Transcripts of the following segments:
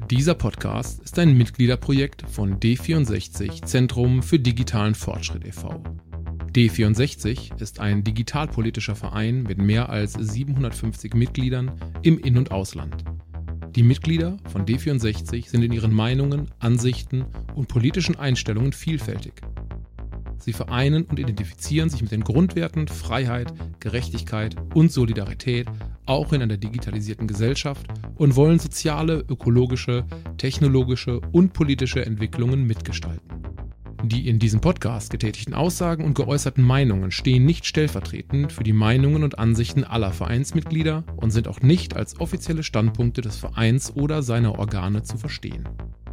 Dieser Podcast ist ein Mitgliederprojekt von D64 Zentrum für digitalen Fortschritt e.V. D64 ist ein digitalpolitischer Verein mit mehr als 750 Mitgliedern im In- und Ausland. Die Mitglieder von D64 sind in ihren Meinungen, Ansichten und politischen Einstellungen vielfältig. Sie vereinen und identifizieren sich mit den Grundwerten Freiheit, Gerechtigkeit und Solidarität auch in einer digitalisierten Gesellschaft und wollen soziale, ökologische, technologische und politische Entwicklungen mitgestalten. Die in diesem Podcast getätigten Aussagen und geäußerten Meinungen stehen nicht stellvertretend für die Meinungen und Ansichten aller Vereinsmitglieder und sind auch nicht als offizielle Standpunkte des Vereins oder seiner Organe zu verstehen.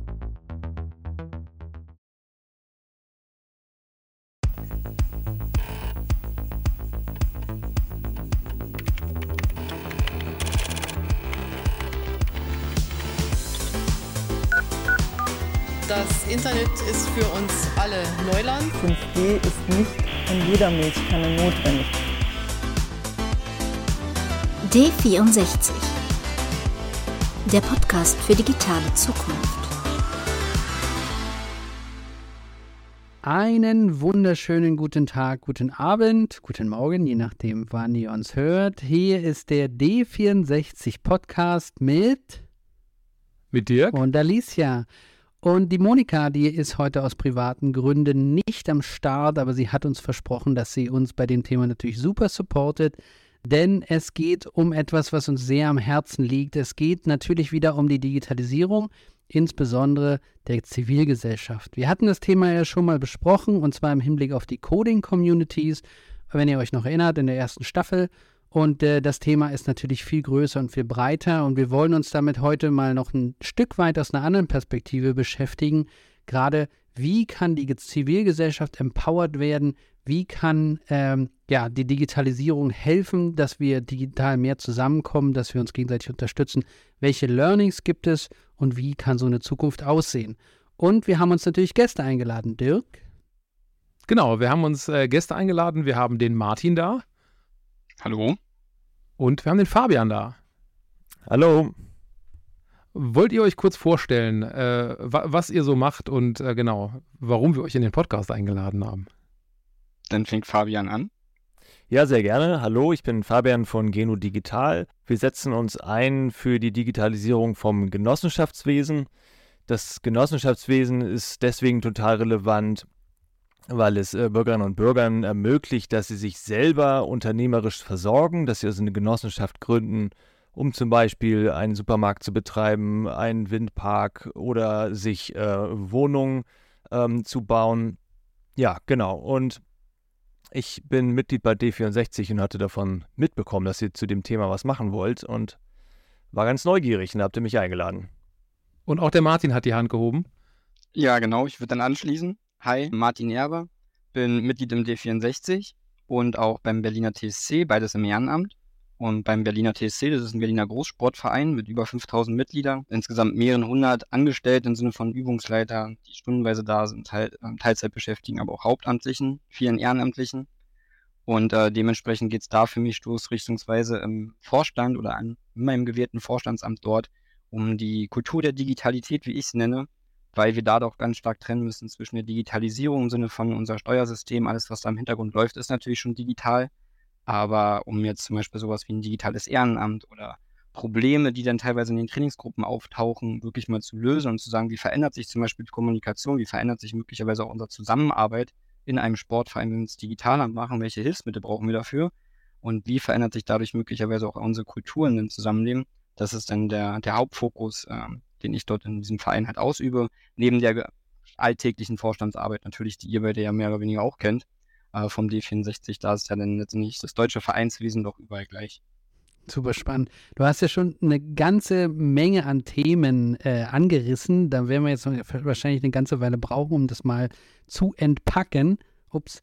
Das Internet ist für uns alle Neuland. 5G ist nicht in jeder Milchkanne notwendig. D64, der Podcast für digitale Zukunft. Einen wunderschönen guten Tag, guten Abend, guten Morgen, je nachdem, wann ihr uns hört. Hier ist der D64 Podcast mit Dirk und Alicia. Und die Monika, die ist heute aus privaten Gründen nicht am Start, aber sie hat uns versprochen, dass sie uns bei dem Thema natürlich super supportet, denn es geht um etwas, was uns sehr am Herzen liegt. Es geht natürlich wieder um die Digitalisierung, insbesondere der Zivilgesellschaft. Wir hatten das Thema ja schon mal besprochen, und zwar im Hinblick auf die Coding-Communities, wenn ihr euch noch erinnert, in der ersten Staffel. Und das Thema ist natürlich viel größer und viel breiter, und wir wollen uns damit heute mal noch ein Stück weit aus einer anderen Perspektive beschäftigen. Gerade, wie kann die Zivilgesellschaft empowered werden? Wie kann die Digitalisierung helfen, dass wir digital mehr zusammenkommen, dass wir uns gegenseitig unterstützen? Welche Learnings gibt es und wie kann so eine Zukunft aussehen? Und wir haben uns natürlich Gäste eingeladen. Dirk? Genau, wir haben uns Gäste eingeladen. Wir haben den Martin da. Hallo. Und wir haben den Fabian da. Hallo. Wollt ihr euch kurz vorstellen, was ihr so macht und warum wir euch in den Podcast eingeladen haben? Dann fängt Fabian an. Ja, sehr gerne. Hallo, ich bin Fabian von Geno Digital. Wir setzen uns ein für die Digitalisierung vom Genossenschaftswesen. Das Genossenschaftswesen ist deswegen total relevant, weil es Bürgerinnen und Bürgern ermöglicht, dass sie sich selber unternehmerisch versorgen, dass sie also eine Genossenschaft gründen, um zum Beispiel einen Supermarkt zu betreiben, einen Windpark oder sich Wohnungen zu bauen. Ja, genau. Und ich bin Mitglied bei D64 und hatte davon mitbekommen, dass ihr zu dem Thema was machen wollt, und war ganz neugierig und habt ihr mich eingeladen. Und auch der Martin hat die Hand gehoben. Ja, genau. Ich würde dann anschließen. Hi, Martin Erber, bin Mitglied im D64 und auch beim Berliner TSC, beides im Ehrenamt. Und beim Berliner TSC, das ist ein Berliner Großsportverein mit über 5000 Mitgliedern, insgesamt mehreren hundert Angestellte im Sinne von Übungsleitern, die stundenweise da sind, Teilzeit beschäftigen, aber auch Hauptamtlichen, vielen Ehrenamtlichen. Und dementsprechend geht es da für mich stoßrichtungsweise im Vorstand oder in meinem gewählten Vorstandsamt dort um die Kultur der Digitalität, wie ich es nenne, weil wir da doch ganz stark trennen müssen zwischen der Digitalisierung im Sinne von unser Steuersystem, alles, was da im Hintergrund läuft, ist natürlich schon digital, aber um jetzt zum Beispiel sowas wie ein digitales Ehrenamt oder Probleme, die dann teilweise in den Trainingsgruppen auftauchen, wirklich mal zu lösen und zu sagen, wie verändert sich zum Beispiel die Kommunikation, wie verändert sich möglicherweise auch unsere Zusammenarbeit in einem Sportverein, wenn wir es digitaler machen, welche Hilfsmittel brauchen wir dafür und wie verändert sich dadurch möglicherweise auch unsere Kultur in dem Zusammenleben. Das ist dann der Hauptfokus, den ich dort in diesem Verein halt ausübe, neben der alltäglichen Vorstandsarbeit natürlich, die ihr beide ja mehr oder weniger auch kennt, vom D64, da ist ja dann letztendlich das deutsche Vereinswesen doch überall gleich. Super spannend. Du hast ja schon eine ganze Menge an Themen angerissen. Da werden wir jetzt wahrscheinlich eine ganze Weile brauchen, um das mal zu entpacken. Ups.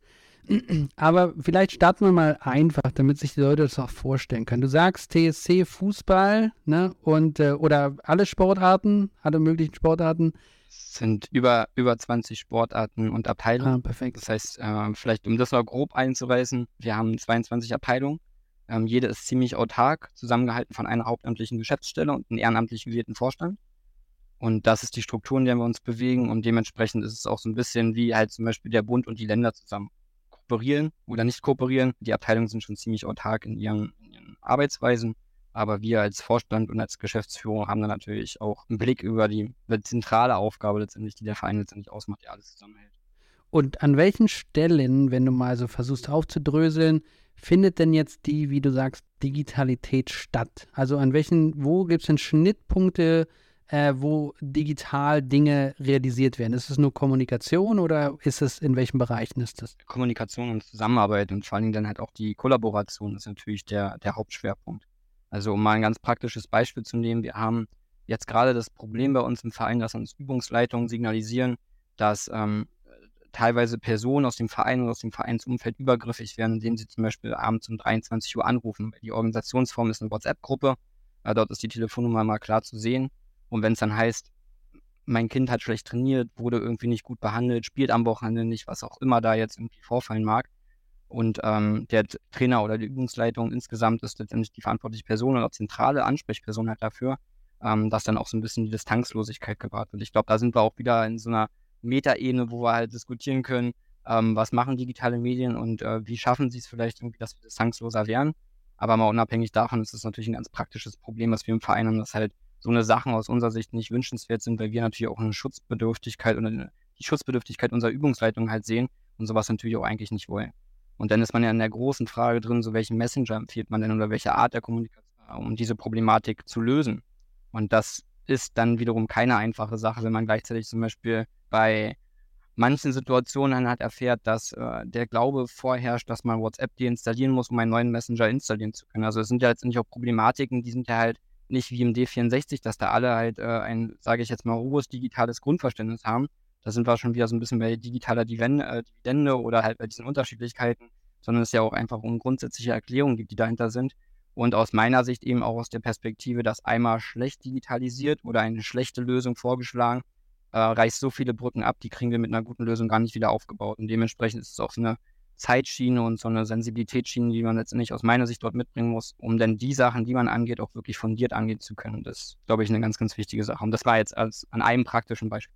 Aber vielleicht starten wir mal einfach, damit sich die Leute das auch vorstellen können. Du sagst TSC Fußball, ne? Und oder alle Sportarten, alle möglichen Sportarten. Es sind über 20 Sportarten und Abteilungen. Ah, perfekt. Das heißt, vielleicht um das mal grob einzureißen, wir haben 22 Abteilungen. Jede ist ziemlich autark, zusammengehalten von einer hauptamtlichen Geschäftsstelle und einem ehrenamtlich gewählten Vorstand. Und das ist die Struktur, in der wir uns bewegen. Und dementsprechend ist es auch so ein bisschen wie halt zum Beispiel der Bund und die Länder zusammen kooperieren oder nicht kooperieren. Die Abteilungen sind schon ziemlich autark in ihren Arbeitsweisen. Aber wir als Vorstand und als Geschäftsführung haben dann natürlich auch einen Blick über die zentrale Aufgabe letztendlich, die der Verein letztendlich ausmacht, der alles zusammenhält. Und an welchen Stellen, wenn du mal so versuchst aufzudröseln, findet denn jetzt die, wie du sagst, Digitalität statt? Also wo gibt es denn Schnittpunkte, wo digital Dinge realisiert werden? Ist es nur Kommunikation oder in welchen Bereichen ist das? Kommunikation und Zusammenarbeit und vor allen Dingen dann halt auch die Kollaboration ist natürlich der Hauptschwerpunkt. Also um mal ein ganz praktisches Beispiel zu nehmen, wir haben jetzt gerade das Problem bei uns im Verein, dass uns Übungsleitungen signalisieren, dass teilweise Personen aus dem Verein oder aus dem Vereinsumfeld übergriffig werden, indem sie zum Beispiel abends um 23 Uhr anrufen. Die Organisationsform ist eine WhatsApp-Gruppe, dort ist die Telefonnummer mal klar zu sehen. Und wenn es dann heißt, mein Kind hat schlecht trainiert, wurde irgendwie nicht gut behandelt, spielt am Wochenende nicht, was auch immer da jetzt irgendwie vorfallen mag. Und der Trainer oder die Übungsleitung insgesamt ist letztendlich die verantwortliche Person oder zentrale Ansprechperson halt dafür, dass dann auch so ein bisschen die Distanzlosigkeit gewahrt wird. Ich glaube, da sind wir auch wieder in so einer Metaebene, wo wir halt diskutieren können, was machen digitale Medien und wie schaffen sie es vielleicht irgendwie, dass wir distanzloser werden. Aber mal unabhängig davon ist es natürlich ein ganz praktisches Problem, was wir im Verein haben, dass halt so eine Sachen aus unserer Sicht nicht wünschenswert sind, weil wir natürlich auch eine Schutzbedürftigkeit oder die Schutzbedürftigkeit unserer Übungsleitung halt sehen und sowas natürlich auch eigentlich nicht wollen. Und dann ist man ja in der großen Frage drin, so welchen Messenger empfiehlt man denn oder welche Art der Kommunikation, um diese Problematik zu lösen. Und das ist dann wiederum keine einfache Sache, wenn man gleichzeitig zum Beispiel bei manchen Situationen dann halt erfährt, dass der Glaube vorherrscht, dass man WhatsApp deinstallieren muss, um einen neuen Messenger installieren zu können. Also es sind ja letztendlich auch Problematiken, die sind ja halt nicht wie im D64, dass da alle halt ein, sage ich jetzt mal, hohes digitales Grundverständnis haben. Da sind wir schon wieder so ein bisschen bei digitaler Dividende oder halt bei diesen Unterschiedlichkeiten, sondern es ja auch einfach um grundsätzliche Erklärungen gibt, die dahinter sind. Und aus meiner Sicht eben auch aus der Perspektive, dass einmal schlecht digitalisiert oder eine schlechte Lösung vorgeschlagen, reißt so viele Brücken ab, die kriegen wir mit einer guten Lösung gar nicht wieder aufgebaut. Und dementsprechend ist es auch so eine Zeitschiene und so eine Sensibilitätsschiene, die man letztendlich aus meiner Sicht dort mitbringen muss, um dann die Sachen, die man angeht, auch wirklich fundiert angehen zu können. Und das ist, glaube ich, eine ganz, ganz wichtige Sache. Und das war jetzt an einem praktischen Beispiel.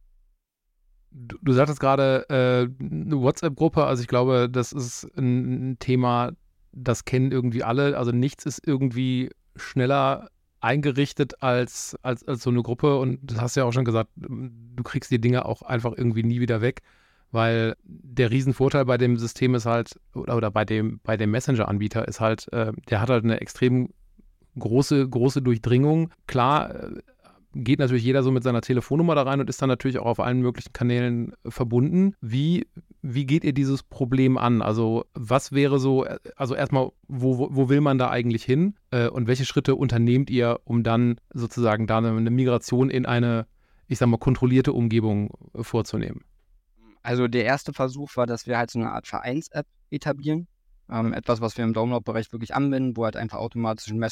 Du sagtest gerade eine WhatsApp-Gruppe, also ich glaube, das ist ein Thema, das kennen irgendwie alle. Also nichts ist irgendwie schneller eingerichtet als so eine Gruppe. Und das hast du ja auch schon gesagt, du kriegst die Dinge auch einfach irgendwie nie wieder weg, weil der Riesenvorteil bei dem System ist halt, oder bei dem Messenger-Anbieter ist halt, der hat halt eine extrem große Durchdringung. Klar, geht natürlich jeder so mit seiner Telefonnummer da rein und ist dann natürlich auch auf allen möglichen Kanälen verbunden. Wie geht ihr dieses Problem an? Also was wäre so, also erstmal, wo will man da eigentlich hin? Und welche Schritte unternehmt ihr, um dann sozusagen da eine Migration in eine, ich sag mal, kontrollierte Umgebung vorzunehmen? Also der erste Versuch war, dass wir halt so eine Art Vereins-App etablieren. Etwas, was wir im Download-Bereich wirklich anwenden, wo halt einfach automatisch ein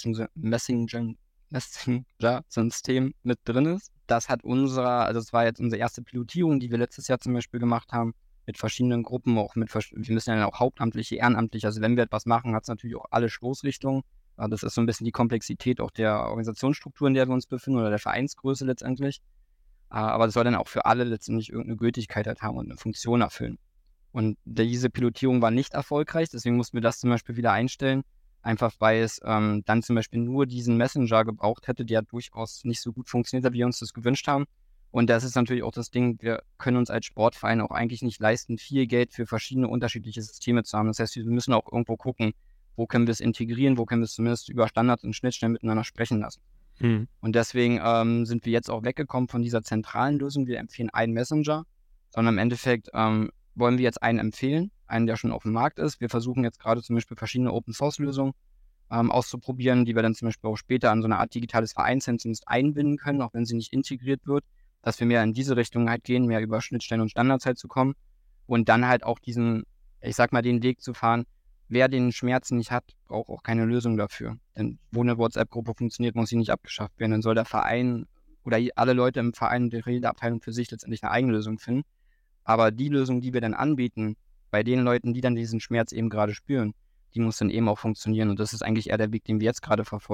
Messenger-System mit drin ist. Das war jetzt unsere erste Pilotierung, die wir letztes Jahr zum Beispiel gemacht haben, mit verschiedenen Gruppen, wir müssen ja auch hauptamtliche, ehrenamtliche, also wenn wir etwas machen, hat es natürlich auch alle Stoßrichtungen. Das ist so ein bisschen die Komplexität auch der Organisationsstruktur, in der wir uns befinden oder der Vereinsgröße letztendlich. Aber das soll dann auch für alle letztendlich irgendeine Gültigkeit halt haben und eine Funktion erfüllen. Und diese Pilotierung war nicht erfolgreich, deswegen mussten wir das zum Beispiel wieder einstellen. Einfach weil es dann zum Beispiel nur diesen Messenger gebraucht hätte, der durchaus nicht so gut funktioniert hat, wie wir uns das gewünscht haben. Und das ist natürlich auch das Ding, wir können uns als Sportverein auch eigentlich nicht leisten, viel Geld für verschiedene unterschiedliche Systeme zu haben. Das heißt, wir müssen auch irgendwo gucken, wo können wir es integrieren, wo können wir es zumindest über Standards und Schnittstellen miteinander sprechen lassen. Und deswegen sind wir jetzt auch weggekommen von dieser zentralen Lösung. Wir empfehlen einen Messenger, sondern im Endeffekt wollen wir jetzt einen empfehlen, einen, der schon auf dem Markt ist. Wir versuchen jetzt gerade zum Beispiel verschiedene Open-Source-Lösungen auszuprobieren, die wir dann zum Beispiel auch später an so eine Art digitales Vereinszentrum einbinden können, auch wenn sie nicht integriert wird, dass wir mehr in diese Richtung halt gehen, mehr über Schnittstellen und Standards halt zu kommen und dann halt auch den Weg zu fahren, wer den Schmerz nicht hat, braucht auch keine Lösung dafür. Denn wo eine WhatsApp-Gruppe funktioniert, muss sie nicht abgeschafft werden. Dann soll der Verein oder alle Leute im Verein und jede Abteilung für sich letztendlich eine eigene Lösung finden. Aber die Lösung, die wir dann anbieten, bei den Leuten, die dann diesen Schmerz eben gerade spüren, die muss dann eben auch funktionieren. Und das ist eigentlich eher der Weg, den wir jetzt gerade verfolgen,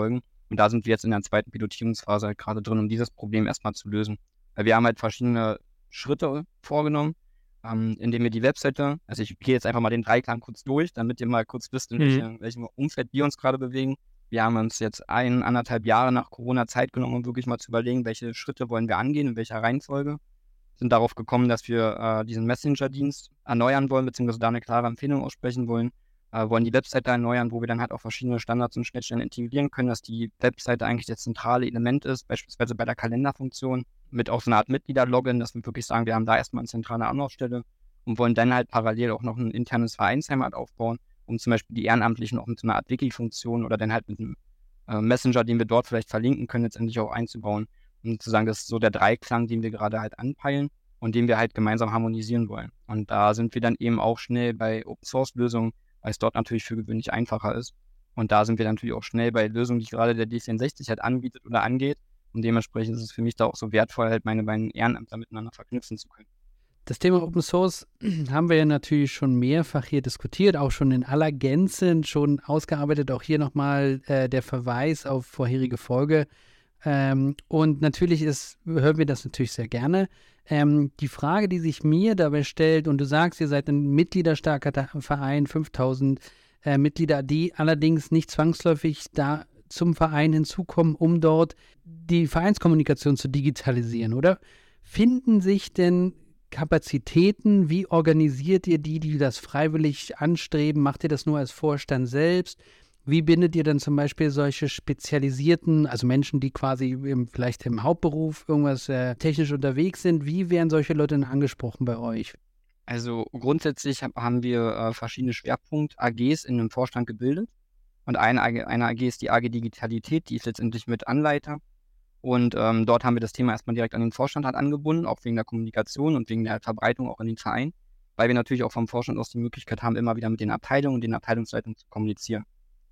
Und da sind wir jetzt in der zweiten Pilotierungsphase halt gerade drin, um dieses Problem erstmal zu lösen. Weil wir haben halt verschiedene Schritte vorgenommen, indem wir die Webseite, also ich gehe jetzt einfach mal den Dreiklang kurz durch, damit ihr mal kurz wisst, in welchem Umfeld wir uns gerade bewegen. Wir haben uns jetzt 1,5 Jahre nach Corona Zeit genommen, um wirklich mal zu überlegen, welche Schritte wollen wir angehen, in welcher Reihenfolge. Sind darauf gekommen, dass wir diesen Messenger-Dienst erneuern wollen, beziehungsweise da eine klare Empfehlung aussprechen wollen. Wollen die Webseite erneuern, wo wir dann halt auch verschiedene Standards und Schnittstellen integrieren können, dass die Webseite eigentlich das zentrale Element ist, beispielsweise bei der Kalenderfunktion, mit auch so einer Art Mitglieder-Login, dass wir wirklich sagen, wir haben da erstmal eine zentrale Anlaufstelle und wollen dann halt parallel auch noch ein internes Vereinsheimat aufbauen, um zum Beispiel die Ehrenamtlichen auch mit so einer Art Wiki-Funktion oder dann halt mit einem Messenger, den wir dort vielleicht verlinken können, letztendlich auch einzubauen. Und zu sagen, das ist so der Dreiklang, den wir gerade halt anpeilen und den wir halt gemeinsam harmonisieren wollen. Und da sind wir dann eben auch schnell bei Open-Source-Lösungen, weil es dort natürlich für gewöhnlich einfacher ist. Und da sind wir natürlich auch schnell bei Lösungen, die gerade der D64 halt anbietet oder angeht. Und dementsprechend ist es für mich da auch so wertvoll, halt meine beiden Ehrenämter miteinander verknüpfen zu können. Das Thema Open Source haben wir ja natürlich schon mehrfach hier diskutiert, auch schon in aller Gänze, schon ausgearbeitet. Auch hier nochmal der Verweis auf vorherige Folge. Und natürlich hören wir das natürlich sehr gerne. Die Frage, die sich mir dabei stellt, und du sagst, ihr seid ein mitgliederstarker Verein, 5000 Mitglieder, die allerdings nicht zwangsläufig da zum Verein hinzukommen, um dort die Vereinskommunikation zu digitalisieren, oder? Finden sich denn Kapazitäten? Wie organisiert ihr die das freiwillig anstreben? Macht ihr das nur als Vorstand selbst? Wie bindet ihr dann zum Beispiel solche spezialisierten, also Menschen, die quasi vielleicht im Hauptberuf irgendwas technisch unterwegs sind, wie werden solche Leute denn angesprochen bei euch? Also grundsätzlich haben wir verschiedene Schwerpunkt-AGs in einem Vorstand gebildet. Und eine AG ist die AG Digitalität, die ist letztendlich mit Anleiter. Und dort haben wir das Thema erstmal direkt an den Vorstand halt angebunden, auch wegen der Kommunikation und wegen der Verbreitung auch in den Verein, weil wir natürlich auch vom Vorstand aus die Möglichkeit haben, immer wieder mit den Abteilungen und den Abteilungsleitungen zu kommunizieren.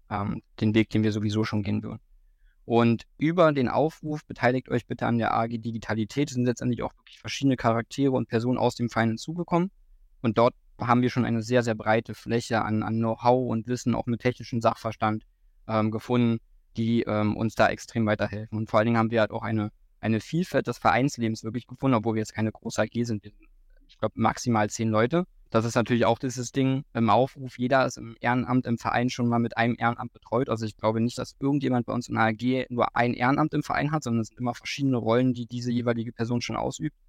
Den Weg, den wir sowieso schon gehen würden. Und über den Aufruf, beteiligt euch bitte an der AG Digitalität, sind letztendlich auch wirklich verschiedene Charaktere und Personen aus dem Verein hinzugekommen. Und dort haben wir schon eine sehr, sehr breite Fläche an Know-how und Wissen, auch mit technischem Sachverstand gefunden, die uns da extrem weiterhelfen. Und vor allen Dingen haben wir halt auch eine Vielfalt des Vereinslebens wirklich gefunden, obwohl wir jetzt keine große AG sind. Wir sind, ich glaube, maximal 10 Leute. Das ist natürlich auch dieses Ding im Aufruf. Jeder ist im Ehrenamt, im Verein schon mal mit einem Ehrenamt betreut. Also ich glaube nicht, dass irgendjemand bei uns in der AG nur ein Ehrenamt im Verein hat, sondern es sind immer verschiedene Rollen, die diese jeweilige Person schon ausübt.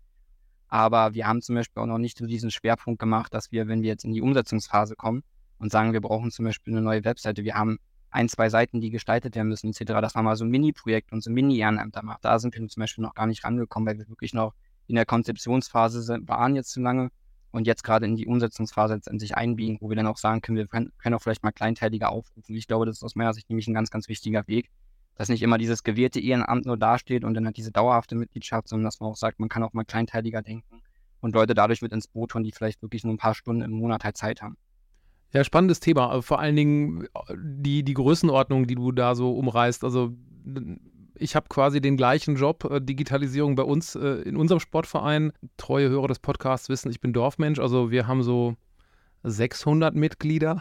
Aber wir haben zum Beispiel auch noch nicht so diesen Schwerpunkt gemacht, dass wir, wenn wir jetzt in die Umsetzungsphase kommen und sagen, wir brauchen zum Beispiel eine neue Webseite, wir haben 1, 2 Seiten, die gestaltet werden müssen, etc., dass man mal so ein Mini-Projekt und so ein Mini-Ehrenämter macht. Da sind wir zum Beispiel noch gar nicht rangekommen, weil wir wirklich noch in der Konzeptionsphase waren jetzt zu lange und jetzt gerade in die Umsetzungsphase letztendlich einbiegen, wo wir dann auch sagen können, wir können auch vielleicht mal kleinteiliger aufrufen. Ich glaube, das ist aus meiner Sicht nämlich ein ganz, ganz wichtiger Weg, dass nicht immer dieses gewählte Ehrenamt nur dasteht und dann halt diese dauerhafte Mitgliedschaft, sondern dass man auch sagt, man kann auch mal kleinteiliger denken und Leute dadurch mit ins Boot holen, die vielleicht wirklich nur ein paar Stunden im Monat halt Zeit haben. Ja, spannendes Thema. Vor allen Dingen die Größenordnung, die du da so umreißt. Also ich habe quasi den gleichen Job, Digitalisierung bei uns in unserem Sportverein. Treue Hörer des Podcasts wissen, ich bin Dorfmensch. Also wir haben so 600 Mitglieder.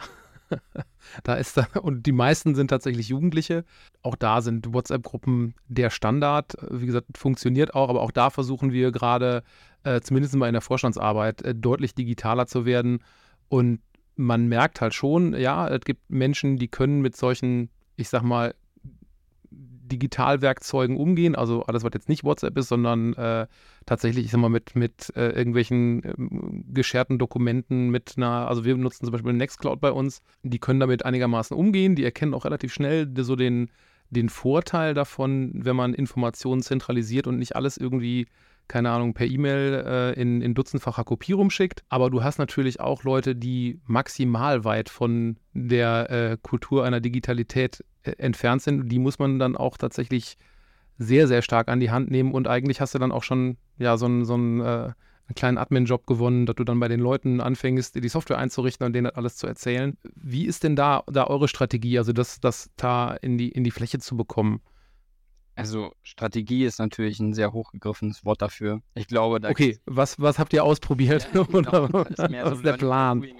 Und die meisten sind tatsächlich Jugendliche. Auch da sind WhatsApp-Gruppen der Standard. Wie gesagt, funktioniert auch, aber auch da versuchen wir gerade, zumindest mal in der Vorstandsarbeit, deutlich digitaler zu werden. Und man merkt halt schon, ja, es gibt Menschen, die können mit solchen, ich sag mal, Digitalwerkzeugen umgehen, also alles, was jetzt nicht WhatsApp ist, sondern tatsächlich, ich sag mal, mit irgendwelchen gescherten Dokumenten, also wir nutzen zum Beispiel Nextcloud bei uns, die können damit einigermaßen umgehen, die erkennen auch relativ schnell so den Vorteil davon, wenn man Informationen zentralisiert und nicht alles irgendwie, keine Ahnung, per E-Mail in dutzendfacher Kopie rumschickt. Aber du hast natürlich auch Leute, die maximal weit von der Kultur einer Digitalität entfernt sind. Die muss man dann auch tatsächlich sehr, sehr stark an die Hand nehmen. Und eigentlich hast du dann auch schon ja, so einen kleinen Admin-Job gewonnen, dass du dann bei den Leuten anfängst, die Software einzurichten und denen das alles zu erzählen. Wie ist denn da eure Strategie, also das da in die Fläche zu bekommen? Also Strategie ist natürlich ein sehr hochgegriffenes Wort dafür. Ich glaube, da okay, was habt ihr ausprobiert? Ja, genau. Oder was ist der Plan? Halt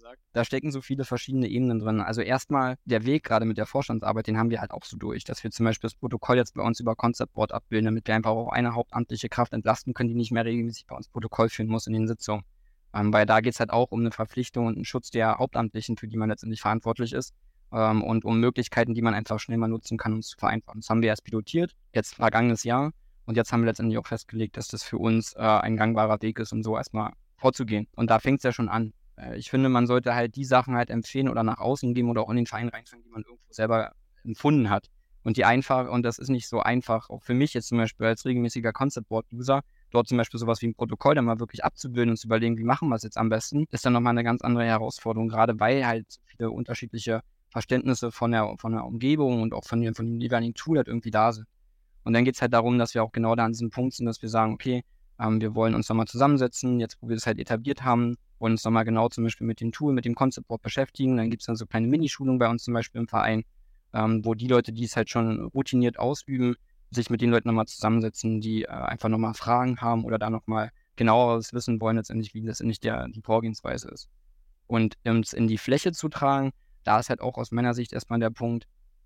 gesagt. Da stecken so viele verschiedene Ebenen drin. Also erstmal der Weg gerade mit der Vorstandsarbeit, den haben wir halt auch so durch, dass wir zum Beispiel das Protokoll jetzt bei uns über Concept Board abbilden, damit wir einfach auch eine hauptamtliche Kraft entlasten können, die nicht mehr regelmäßig bei uns Protokoll führen muss in den Sitzungen. Weil da geht es halt auch um eine Verpflichtung und einen Schutz der Hauptamtlichen, für die man letztendlich verantwortlich ist. Und um Möglichkeiten, die man einfach schnell mal nutzen kann, um es zu vereinfachen. Das haben wir erst pilotiert, jetzt vergangenes Jahr. Und jetzt haben wir letztendlich auch festgelegt, dass das für uns ein gangbarer Weg ist, um so erstmal vorzugehen. Und da fängt es ja schon an. Ich finde, man sollte halt die Sachen halt empfehlen oder nach außen geben oder auch in den Verein reinfangen, die man irgendwo selber empfunden hat. Und das ist nicht so einfach, auch für mich jetzt zum Beispiel als regelmäßiger Concept Board User, dort zum Beispiel sowas wie ein Protokoll dann mal wirklich abzubilden und zu überlegen, wie machen wir es jetzt am besten, ist dann nochmal eine ganz andere Herausforderung, gerade weil halt so viele unterschiedliche Verständnisse von der Umgebung und auch von dem jeweiligen Tool halt irgendwie da sind. Und dann geht es halt darum, dass wir auch genau da an diesem Punkt sind, dass wir sagen, okay, wir wollen uns nochmal zusammensetzen, jetzt wo wir das halt etabliert haben, wollen uns nochmal genau zum Beispiel mit dem Tool, mit dem Concept Board beschäftigen. Dann gibt es dann so kleine Minischulungen bei uns zum Beispiel im Verein, wo die Leute, die es halt schon routiniert ausüben, sich mit den Leuten nochmal zusammensetzen, die einfach nochmal Fragen haben oder da nochmal genaueres wissen wollen, letztendlich, wie letztendlich die Vorgehensweise ist. Und es in die Fläche zu tragen, da ist halt auch aus meiner Sicht erstmal der Punkt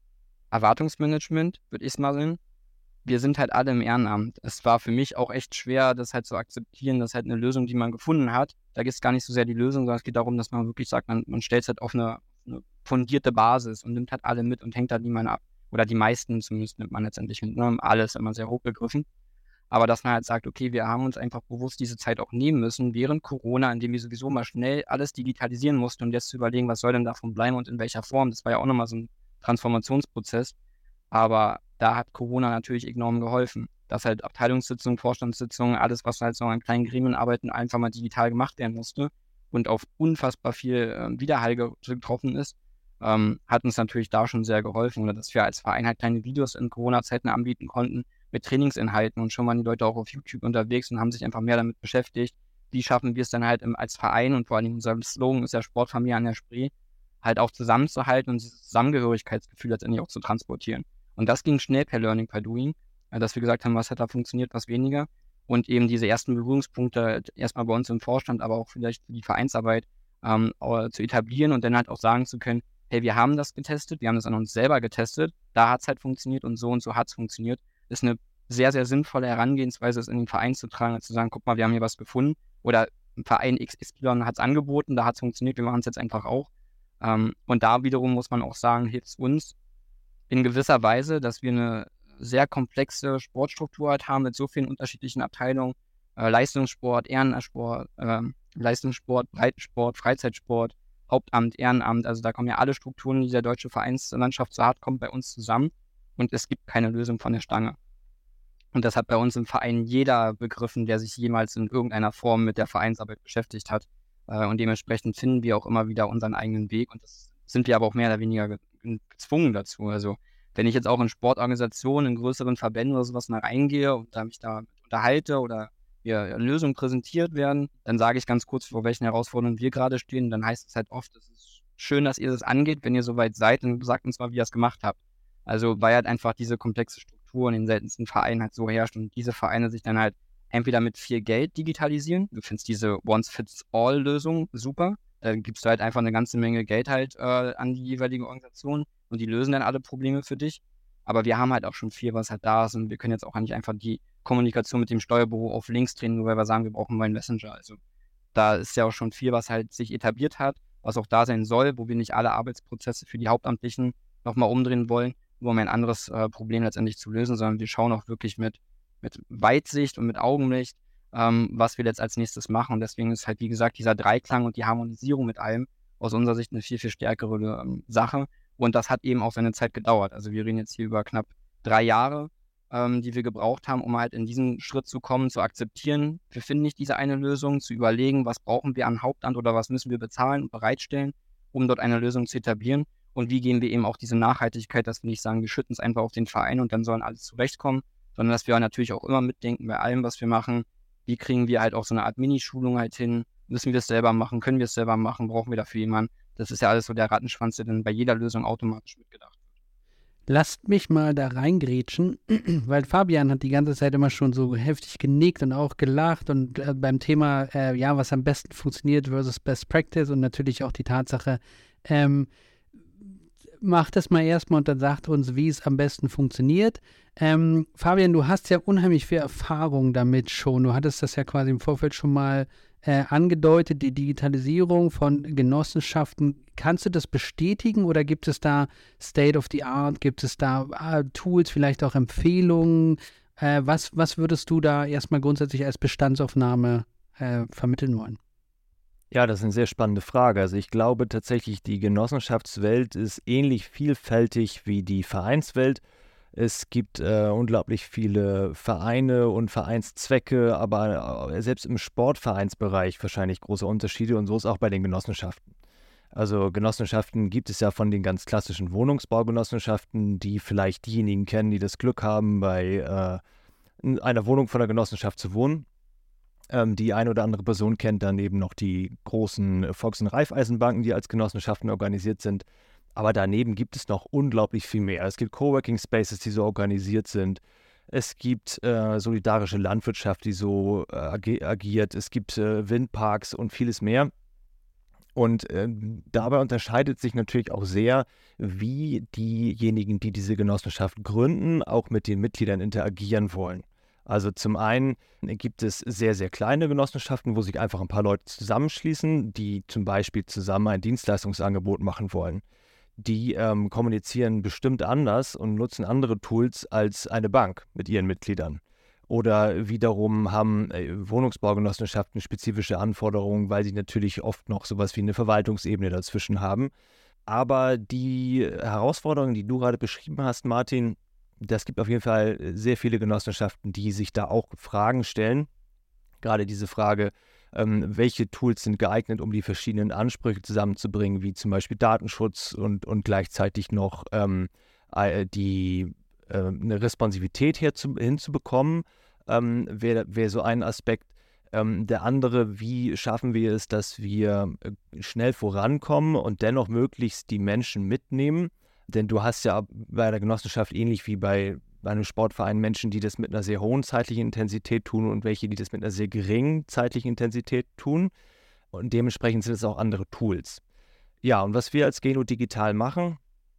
Erwartungsmanagement, würde ich es mal sehen. Wir sind halt alle im Ehrenamt. Es war für mich auch echt schwer, das halt zu akzeptieren, dass halt eine Lösung, die man gefunden hat, da geht es gar nicht so sehr die Lösung, sondern es geht darum, dass man wirklich sagt, man stellt es halt auf eine fundierte Basis und nimmt halt alle mit und hängt da niemanden ab. Oder die meisten zumindest nimmt man letztendlich mit. Ne? Alles immer sehr hochgegriffen. Aber dass man halt sagt, okay, wir haben uns einfach bewusst diese Zeit auch nehmen müssen, während Corona, in dem wir sowieso mal schnell alles digitalisieren mussten und jetzt zu überlegen, was soll denn davon bleiben und in welcher Form. Das war ja auch nochmal so ein Transformationsprozess. Aber da hat Corona natürlich enorm geholfen, dass halt Abteilungssitzungen, Vorstandssitzungen, alles, was halt so an kleinen Gremienarbeiten einfach mal digital gemacht werden musste und auf unfassbar viel Widerhall getroffen ist, hat uns natürlich da schon sehr geholfen. Oder dass wir als Verein halt kleine Videos in Corona-Zeiten anbieten konnten mit Trainingsinhalten und schon waren die Leute auch auf YouTube unterwegs und haben sich einfach mehr damit beschäftigt. Wie schaffen wir es dann halt als Verein und vor allem unser Slogan ist ja Sportfamilie an der Spree, halt auch zusammenzuhalten und dieses Zusammengehörigkeitsgefühl letztendlich auch zu transportieren. Und das ging schnell per Learning, per Doing, dass wir gesagt haben, was hat da funktioniert, was weniger. Und eben diese ersten Berührungspunkte erstmal bei uns im Vorstand, aber auch vielleicht für die Vereinsarbeit zu etablieren und dann halt auch sagen zu können, hey, wir haben das getestet, wir haben das an uns selber getestet, da hat es halt funktioniert und so hat es funktioniert, ist eine sehr, sehr sinnvolle Herangehensweise, es in den Verein zu tragen und zu sagen, guck mal, wir haben hier was gefunden oder ein Verein XY hat es angeboten, da hat es funktioniert, wir machen es jetzt einfach auch. Und da wiederum muss man auch sagen, hilft es uns in gewisser Weise, dass wir eine sehr komplexe Sportstruktur halt haben mit so vielen unterschiedlichen Abteilungen, Leistungssport, Ehrensport, Leistungssport, Breitensport, Freizeitsport, Hauptamt, Ehrenamt, also da kommen ja alle Strukturen, die der deutsche Vereinslandschaft so hat, kommen bei uns zusammen und es gibt keine Lösung von der Stange. Und das hat bei uns im Verein jeder begriffen, der sich jemals in irgendeiner Form mit der Vereinsarbeit beschäftigt hat. Und dementsprechend finden wir auch immer wieder unseren eigenen Weg und das sind wir aber auch mehr oder weniger gezwungen dazu. Also wenn ich jetzt auch in Sportorganisationen, in größeren Verbänden oder sowas mal reingehe und da mich da unterhalte oder wir Lösungen präsentiert werden, dann sage ich ganz kurz, vor welchen Herausforderungen wir gerade stehen. Dann heißt es halt oft, es ist schön, dass ihr das angeht. Wenn ihr soweit seid, dann sagt uns mal, wie ihr es gemacht habt. Also weil halt einfach diese komplexe Struktur in den seltensten Vereinen halt so herrscht und diese Vereine sich dann halt entweder mit viel Geld digitalisieren. Du findest diese Once-Fits-All-Lösung super. Da gibst du halt einfach eine ganze Menge Geld halt an die jeweilige Organisation und die lösen dann alle Probleme für dich. Aber wir haben halt auch schon viel, was halt da ist und wir können jetzt auch nicht einfach die Kommunikation mit dem Steuerbüro auf links drehen, nur weil wir sagen, wir brauchen mal einen Messenger. Also da ist ja auch schon viel, was halt sich etabliert hat, was auch da sein soll, wo wir nicht alle Arbeitsprozesse für die Hauptamtlichen nochmal umdrehen wollen, nur um ein anderes Problem letztendlich zu lösen, sondern wir schauen auch wirklich mit Weitsicht und mit Augenlicht, was wir jetzt als nächstes machen. Und deswegen ist halt, wie gesagt, dieser Dreiklang und die Harmonisierung mit allem aus unserer Sicht eine viel, viel stärkere Sache. Und das hat eben auch seine Zeit gedauert. Also wir reden jetzt hier über knapp 3 Jahre, die wir gebraucht haben, um halt in diesen Schritt zu kommen, zu akzeptieren, wir finden nicht diese eine Lösung, zu überlegen, was brauchen wir an Hauptamt oder was müssen wir bezahlen und bereitstellen, um dort eine Lösung zu etablieren. Und wie gehen wir eben auch diese Nachhaltigkeit, dass wir nicht sagen, wir schütten es einfach auf den Verein und dann sollen alles zurechtkommen, sondern dass wir natürlich auch immer mitdenken bei allem, was wir machen. Wie kriegen wir halt auch so eine Art Minischulung halt hin? Müssen wir es selber machen? Können wir es selber machen? Brauchen wir dafür jemanden? Das ist ja alles so der Rattenschwanz, der dann bei jeder Lösung automatisch mitgedacht wird. Lasst mich mal da reingrätschen, weil Fabian hat die ganze Zeit immer schon so heftig genickt und auch gelacht und beim Thema, was am besten funktioniert versus Best Practice und natürlich auch die Tatsache, macht das mal erstmal und dann sagt uns, wie es am besten funktioniert. Fabian, du hast ja unheimlich viel Erfahrung damit schon. Du hattest das ja quasi im Vorfeld schon mal angedeutet, die Digitalisierung von Genossenschaften. Kannst du das bestätigen oder gibt es da State of the Art? Gibt es da Tools, vielleicht auch Empfehlungen? Was würdest du da erstmal grundsätzlich als Bestandsaufnahme vermitteln wollen? Ja, das ist eine sehr spannende Frage. Also ich glaube tatsächlich, die Genossenschaftswelt ist ähnlich vielfältig wie die Vereinswelt. Es gibt unglaublich viele Vereine und Vereinszwecke, aber selbst im Sportvereinsbereich wahrscheinlich große Unterschiede und so ist auch bei den Genossenschaften. Also Genossenschaften gibt es ja von den ganz klassischen Wohnungsbaugenossenschaften, die vielleicht diejenigen kennen, die das Glück haben, bei in einer Wohnung von der Genossenschaft zu wohnen. Die eine oder andere Person kennt dann eben noch die großen Volks- und Raiffeisenbanken, die als Genossenschaften organisiert sind. Aber daneben gibt es noch unglaublich viel mehr. Es gibt Coworking Spaces, die so organisiert sind. Es gibt solidarische Landwirtschaft, die so agiert. Es gibt Windparks und vieles mehr. Und dabei unterscheidet sich natürlich auch sehr, wie diejenigen, die diese Genossenschaft gründen, auch mit den Mitgliedern interagieren wollen. Also zum einen gibt es sehr, sehr kleine Genossenschaften, wo sich einfach ein paar Leute zusammenschließen, die zum Beispiel zusammen ein Dienstleistungsangebot machen wollen. Die kommunizieren bestimmt anders und nutzen andere Tools als eine Bank mit ihren Mitgliedern. Oder wiederum haben Wohnungsbaugenossenschaften spezifische Anforderungen, weil sie natürlich oft noch sowas wie eine Verwaltungsebene dazwischen haben. Aber die Herausforderungen, die du gerade beschrieben hast, Martin, das gibt auf jeden Fall sehr viele Genossenschaften, die sich da auch Fragen stellen. Gerade diese Frage, welche Tools sind geeignet, um die verschiedenen Ansprüche zusammenzubringen, wie zum Beispiel Datenschutz und gleichzeitig noch eine Responsivität hinzubekommen, wäre so ein Aspekt. Der andere, wie schaffen wir es, dass wir schnell vorankommen und dennoch möglichst die Menschen mitnehmen? Denn du hast ja bei der Genossenschaft ähnlich wie bei einem Sportverein Menschen, die das mit einer sehr hohen zeitlichen Intensität tun und welche, die das mit einer sehr geringen zeitlichen Intensität tun. Und dementsprechend sind es auch andere Tools. Ja, und was wir als Geno Digital machen,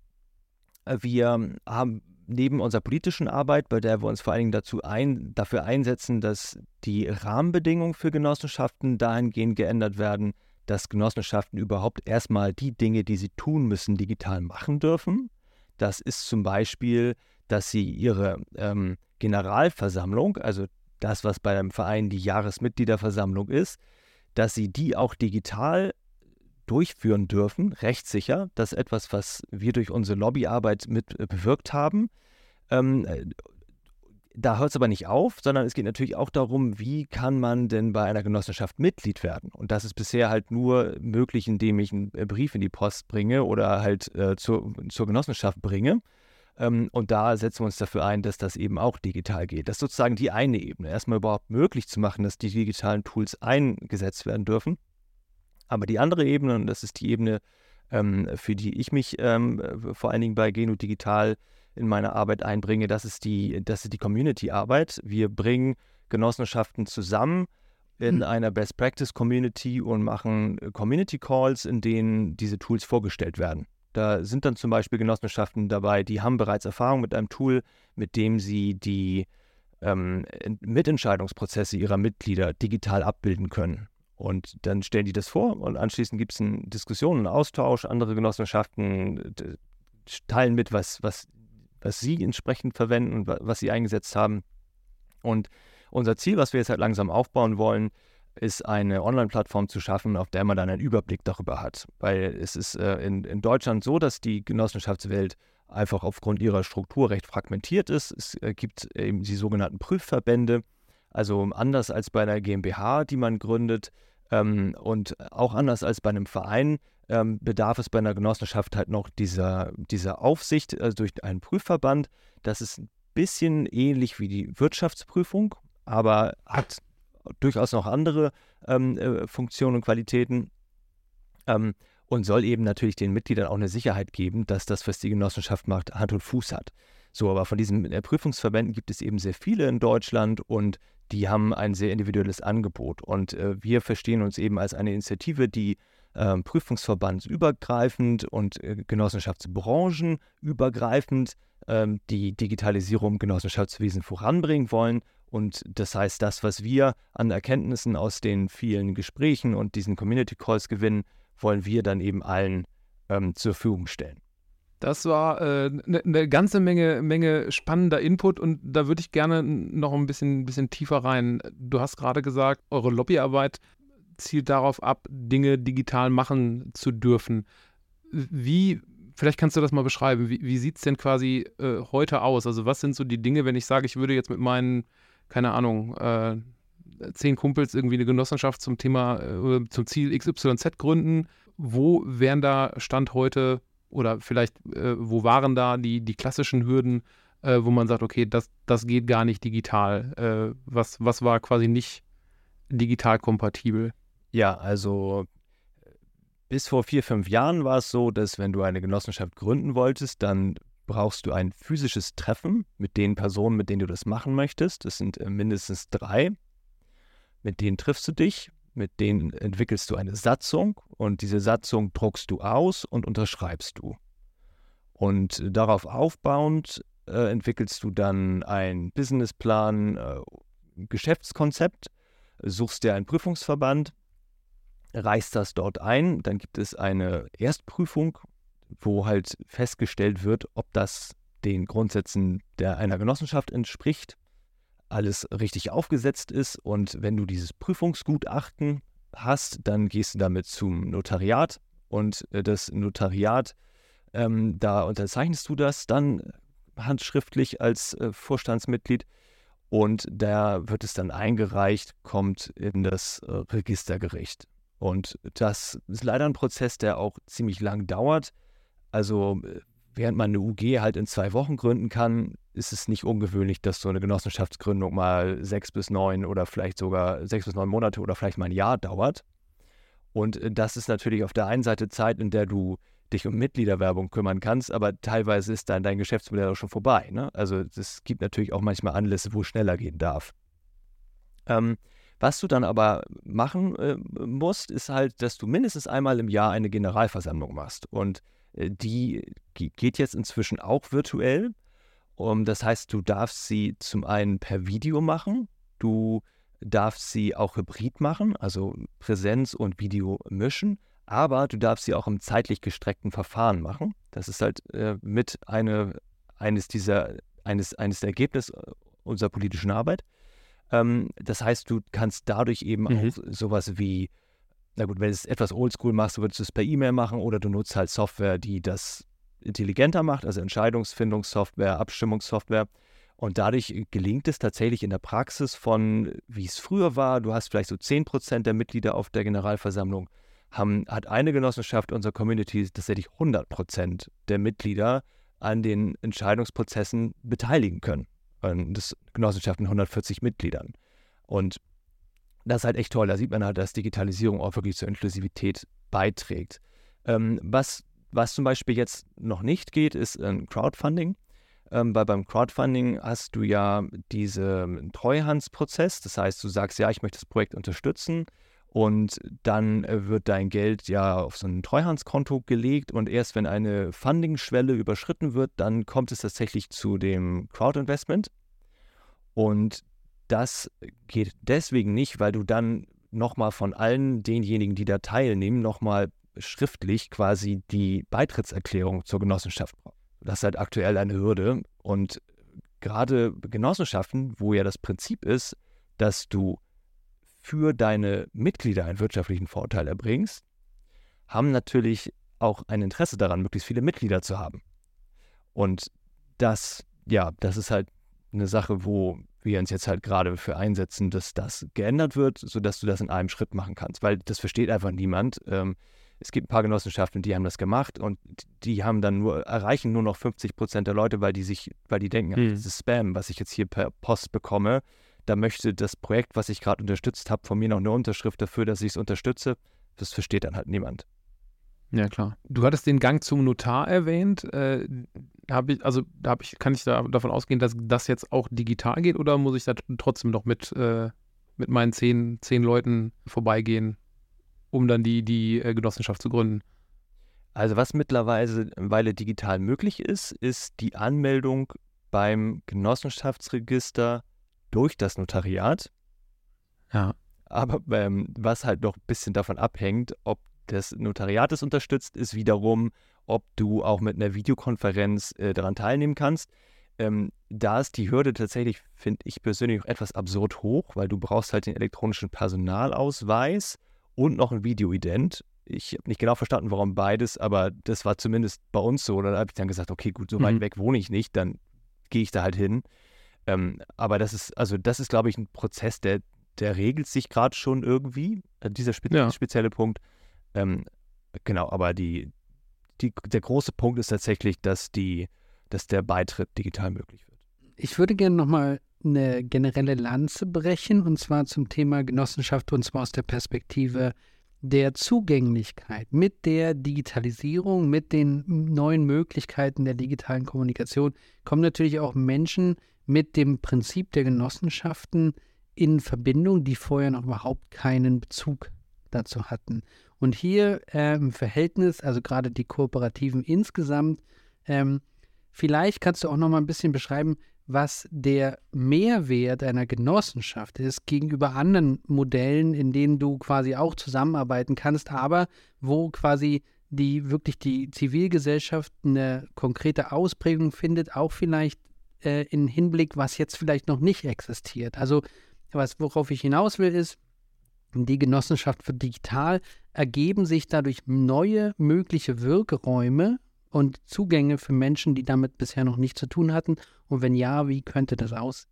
wir haben neben unserer politischen Arbeit, bei der wir uns vor allen Dingen dafür einsetzen, dass die Rahmenbedingungen für Genossenschaften dahingehend geändert werden, dass Genossenschaften überhaupt erstmal die Dinge, die sie tun müssen, digital machen dürfen. Das ist zum Beispiel, dass sie ihre Generalversammlung, also das, was bei einem Verein die Jahresmitgliederversammlung ist, dass sie die auch digital durchführen dürfen, rechtssicher. Das ist etwas, was wir durch unsere Lobbyarbeit mit bewirkt haben. Da hört es aber nicht auf, sondern es geht natürlich auch darum, wie kann man denn bei einer Genossenschaft Mitglied werden? Und das ist bisher halt nur möglich, indem ich einen Brief in die Post bringe oder halt zur Genossenschaft bringe. Und da setzen wir uns dafür ein, dass das eben auch digital geht. Das ist sozusagen die eine Ebene. Erstmal überhaupt möglich zu machen, dass die digitalen Tools eingesetzt werden dürfen. Aber die andere Ebene, und das ist die Ebene, für die ich mich vor allen Dingen bei Geno Digital in meiner Arbeit einbringe, das ist die Community-Arbeit. Wir bringen Genossenschaften zusammen in einer Best-Practice-Community und machen Community-Calls, in denen diese Tools vorgestellt werden. Da sind dann zum Beispiel Genossenschaften dabei, die haben bereits Erfahrung mit einem Tool, mit dem sie die Mitentscheidungsprozesse ihrer Mitglieder digital abbilden können. Und dann stellen die das vor und anschließend gibt es eine Diskussion, einen Austausch. Andere Genossenschaften teilen mit, was sie entsprechend verwenden und was sie eingesetzt haben. Und unser Ziel, was wir jetzt halt langsam aufbauen wollen, ist eine Online-Plattform zu schaffen, auf der man dann einen Überblick darüber hat. Weil es ist in Deutschland so, dass die Genossenschaftswelt einfach aufgrund ihrer Struktur recht fragmentiert ist. Es gibt eben die sogenannten Prüfverbände, also anders als bei einer GmbH, die man gründet, und auch anders als bei einem Verein, bedarf es bei einer Genossenschaft halt noch dieser Aufsicht, also durch einen Prüfverband. Das ist ein bisschen ähnlich wie die Wirtschaftsprüfung, aber hat durchaus noch andere Funktionen und Qualitäten. Und und soll eben natürlich den Mitgliedern auch eine Sicherheit geben, dass das, was die Genossenschaft macht, Hand und Fuß hat. So, aber von diesen Prüfungsverbänden gibt es eben sehr viele in Deutschland und die haben ein sehr individuelles Angebot. Und wir verstehen uns eben als eine Initiative, die prüfungsverbandsübergreifend und genossenschaftsbranchenübergreifend die Digitalisierung im Genossenschaftswesen voranbringen wollen. Und das heißt, das, was wir an Erkenntnissen aus den vielen Gesprächen und diesen Community Calls gewinnen, wollen wir dann eben allen zur Verfügung stellen. Das war eine ganze Menge spannender Input und da würde ich gerne noch ein bisschen tiefer rein. Du hast gerade gesagt, eure Lobbyarbeit zielt darauf ab, Dinge digital machen zu dürfen. Vielleicht kannst du das mal beschreiben, wie sieht es denn quasi heute aus? Also was sind so die Dinge, wenn ich sage, ich würde jetzt mit meinen, keine Ahnung, 10 Kumpels irgendwie eine Genossenschaft zum Thema, zum Ziel XYZ gründen, wo wären da Stand heute oder vielleicht, wo waren da die klassischen Hürden, wo man sagt, okay, das geht gar nicht digital. Was war quasi nicht digital kompatibel? Ja, also bis vor 4-5 Jahren war es so, dass wenn du eine Genossenschaft gründen wolltest, dann brauchst du ein physisches Treffen mit den Personen, mit denen du das machen möchtest. Das sind mindestens 3. Mit denen triffst du dich, mit denen entwickelst du eine Satzung und diese Satzung druckst du aus und unterschreibst du. Und darauf aufbauend entwickelst du dann einen Businessplan, Geschäftskonzept, suchst dir einen Prüfungsverband, reichst das dort ein, dann gibt es eine Erstprüfung, wo halt festgestellt wird, ob das den Grundsätzen einer Genossenschaft entspricht, alles richtig aufgesetzt ist und wenn du dieses Prüfungsgutachten hast, dann gehst du damit zum Notariat und das Notariat, da unterzeichnest du das dann handschriftlich als Vorstandsmitglied und da wird es dann eingereicht, kommt in das Registergericht. Und das ist leider ein Prozess, der auch ziemlich lang dauert. Also während man eine UG halt in 2 Wochen gründen kann, ist es nicht ungewöhnlich, dass so eine Genossenschaftsgründung mal 6 bis 9 oder vielleicht sogar 6 bis 9 Monate oder vielleicht mal ein Jahr dauert. Und das ist natürlich auf der einen Seite Zeit, in der du dich um Mitgliederwerbung kümmern kannst, aber teilweise ist dann dein Geschäftsmodell auch schon vorbei, ne? Also es gibt natürlich auch manchmal Anlässe, wo es schneller gehen darf. Was du dann aber machen musst, ist halt, dass du mindestens einmal im Jahr eine Generalversammlung machst. Und die geht jetzt inzwischen auch virtuell. Das heißt, du darfst sie zum einen per Video machen, du darfst sie auch hybrid machen, also Präsenz und Video mischen, aber du darfst sie auch im zeitlich gestreckten Verfahren machen. Das ist halt mit eines der Ergebnisse unserer politischen Arbeit. Das heißt, du kannst dadurch eben auch sowas wie, na gut, wenn du es etwas oldschool machst, würdest du es per E-Mail machen oder du nutzt halt Software, die das intelligenter macht, also Entscheidungsfindungssoftware, Abstimmungssoftware. Und dadurch gelingt es tatsächlich in der Praxis von, wie es früher war, du hast vielleicht so 10% der Mitglieder auf der Generalversammlung, hat eine Genossenschaft unserer Community tatsächlich 100% der Mitglieder an den Entscheidungsprozessen beteiligen können. Das Genossenschaft mit 140 Mitgliedern. Und das ist halt echt toll. Da sieht man halt, dass Digitalisierung auch wirklich zur Inklusivität beiträgt. Was zum Beispiel jetzt noch nicht geht, ist Crowdfunding. Weil beim Crowdfunding hast du ja diesen Treuhandsprozess. Das heißt, du sagst, ja, ich möchte das Projekt unterstützen. Und dann wird dein Geld ja auf so ein Treuhandskonto gelegt und erst wenn eine Funding-Schwelle überschritten wird, dann kommt es tatsächlich zu dem Crowd-Investment. Und das geht deswegen nicht, weil du dann nochmal von allen denjenigen, die da teilnehmen, nochmal schriftlich quasi die Beitrittserklärung zur Genossenschaft brauchst. Das ist halt aktuell eine Hürde. Und gerade Genossenschaften, wo ja das Prinzip ist, dass du für deine Mitglieder einen wirtschaftlichen Vorteil erbringst, haben natürlich auch ein Interesse daran, möglichst viele Mitglieder zu haben. Und das ist halt eine Sache, wo wir uns jetzt halt gerade für einsetzen, dass das geändert wird, sodass du das in einem Schritt machen kannst, weil das versteht einfach niemand. Es gibt ein paar Genossenschaften, die haben das gemacht und die haben dann erreichen nur noch 50% der Leute, weil die denken, das ist Spam, was ich jetzt hier per Post bekomme. Da möchte das Projekt, was ich gerade unterstützt habe, von mir noch eine Unterschrift dafür, dass ich es unterstütze. Das versteht dann halt niemand. Ja, klar. Du hattest den Gang zum Notar erwähnt. Kann ich da davon ausgehen, dass das jetzt auch digital geht oder muss ich da trotzdem noch mit meinen 10 Leuten vorbeigehen, um dann die Genossenschaft zu gründen? Also was mittlerweile digital möglich ist die Anmeldung beim Genossenschaftsregister durch das Notariat. Ja. Aber was halt noch ein bisschen davon abhängt, ob das Notariat es unterstützt, ist wiederum, ob du auch mit einer Videokonferenz daran teilnehmen kannst. Da ist die Hürde tatsächlich, finde ich persönlich, auch etwas absurd hoch, weil du brauchst halt den elektronischen Personalausweis und noch ein Videoident. Ich habe nicht genau verstanden, warum beides, aber das war zumindest bei uns so. Da habe ich dann gesagt, okay, gut, so weit weg wohne ich nicht, dann gehe ich da halt hin. Aber das ist, glaube ich, ein Prozess, der regelt sich gerade schon irgendwie, dieser spezielle Punkt. Genau, aber der große Punkt ist tatsächlich, dass der Beitritt digital möglich wird. Ich würde gerne nochmal eine generelle Lanze brechen, und zwar zum Thema Genossenschaft, und zwar aus der Perspektive der Zugänglichkeit. Mit der Digitalisierung, mit den neuen Möglichkeiten der digitalen Kommunikation kommen natürlich auch Menschen mit dem Prinzip der Genossenschaften in Verbindung, die vorher noch überhaupt keinen Bezug dazu hatten. Und hier im Verhältnis, also gerade die Kooperativen insgesamt, vielleicht kannst du auch noch mal ein bisschen beschreiben, was der Mehrwert einer Genossenschaft ist gegenüber anderen Modellen, in denen du quasi auch zusammenarbeiten kannst, aber wo quasi die Zivilgesellschaft eine konkrete Ausprägung findet, auch vielleicht in Hinblick, was jetzt vielleicht noch nicht existiert. Also worauf ich hinaus will, ist, die Genossenschaft für digital ergeben sich dadurch neue mögliche Wirkräume und Zugänge für Menschen, die damit bisher noch nichts zu tun hatten? Und wenn ja, wie könnte das aussehen?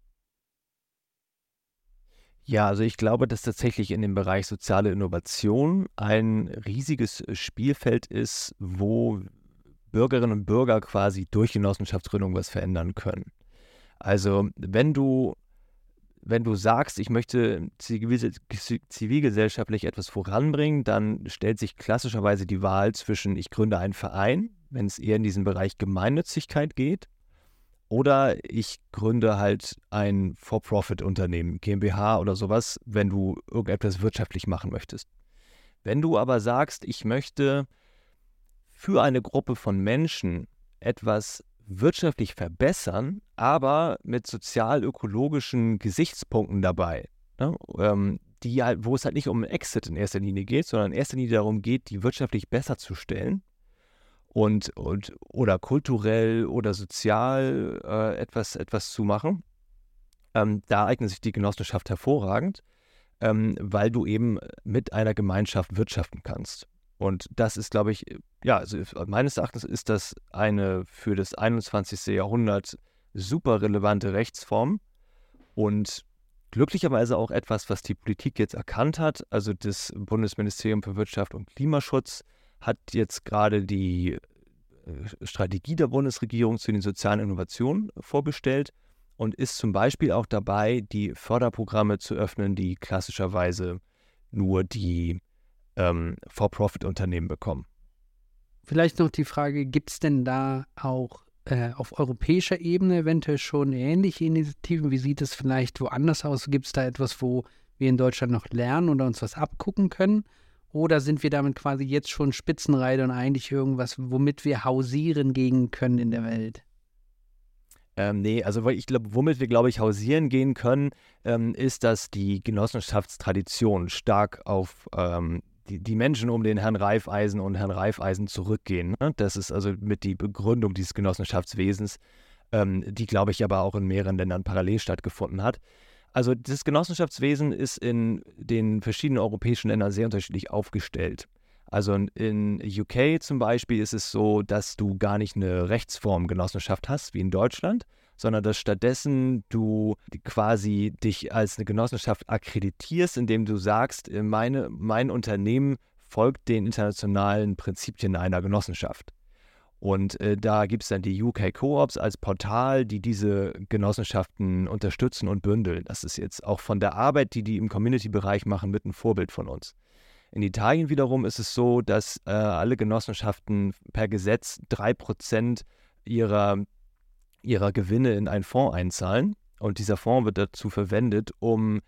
Ja, also ich glaube, dass tatsächlich in dem Bereich soziale Innovation ein riesiges Spielfeld ist, wo Bürgerinnen und Bürger quasi durch Genossenschaftsgründung was verändern können. Also wenn du sagst, ich möchte zivilgesellschaftlich etwas voranbringen, dann stellt sich klassischerweise die Wahl zwischen, ich gründe einen Verein, wenn es eher in diesen Bereich Gemeinnützigkeit geht, oder ich gründe halt ein For-Profit-Unternehmen, GmbH oder sowas, wenn du irgendetwas wirtschaftlich machen möchtest. Wenn du aber sagst, ich möchte für eine Gruppe von Menschen etwas wirtschaftlich verbessern, aber mit sozial-ökologischen Gesichtspunkten dabei, ne? Wo es halt nicht um einen Exit in erster Linie geht, sondern in erster Linie darum geht, die wirtschaftlich besser zu stellen oder kulturell oder sozial etwas zu machen. Da eignet sich die Genossenschaft hervorragend, weil du eben mit einer Gemeinschaft wirtschaften kannst. Und das ist, glaube ich, also meines Erachtens ist das eine für das 21. Jahrhundert super relevante Rechtsform und glücklicherweise auch etwas, was die Politik jetzt erkannt hat. Also das Bundesministerium für Wirtschaft und Klimaschutz hat jetzt gerade die Strategie der Bundesregierung zu den sozialen Innovationen vorgestellt und ist zum Beispiel auch dabei, die Förderprogramme zu öffnen, die klassischerweise nur die For-Profit-Unternehmen bekommen. Vielleicht noch die Frage, gibt es denn da auch auf europäischer Ebene eventuell schon ähnliche Initiativen? Wie sieht es vielleicht woanders aus? Gibt es da etwas, wo wir in Deutschland noch lernen oder uns was abgucken können? Oder sind wir damit quasi jetzt schon Spitzenreiter und eigentlich irgendwas, womit wir hausieren gehen können in der Welt? Nee, also ich glaube, womit wir, glaube ich, hausieren gehen können, ist, dass die Genossenschaftstradition stark auf die Menschen um den Herrn Raiffeisen und Herrn Raiffeisen zurückgehen. Ne? Das ist also mit die Begründung dieses Genossenschaftswesens, die, glaube ich, aber auch in mehreren Ländern parallel stattgefunden hat. Also das Genossenschaftswesen ist in den verschiedenen europäischen Ländern sehr unterschiedlich aufgestellt. Also in UK zum Beispiel ist es so, dass du gar nicht eine Rechtsform Genossenschaft hast, wie in Deutschland, sondern dass stattdessen du quasi dich als eine Genossenschaft akkreditierst, indem du sagst, mein Unternehmen folgt den internationalen Prinzipien einer Genossenschaft. Und da gibt es dann die UK Co-ops als Portal, die diese Genossenschaften unterstützen und bündeln. Das ist jetzt auch von der Arbeit, die im Community-Bereich machen, mit ein Vorbild von uns. In Italien wiederum ist es so, dass alle Genossenschaften per Gesetz 3% ihrer Gewinne in einen Fonds einzahlen. Und dieser Fonds wird dazu verwendet, um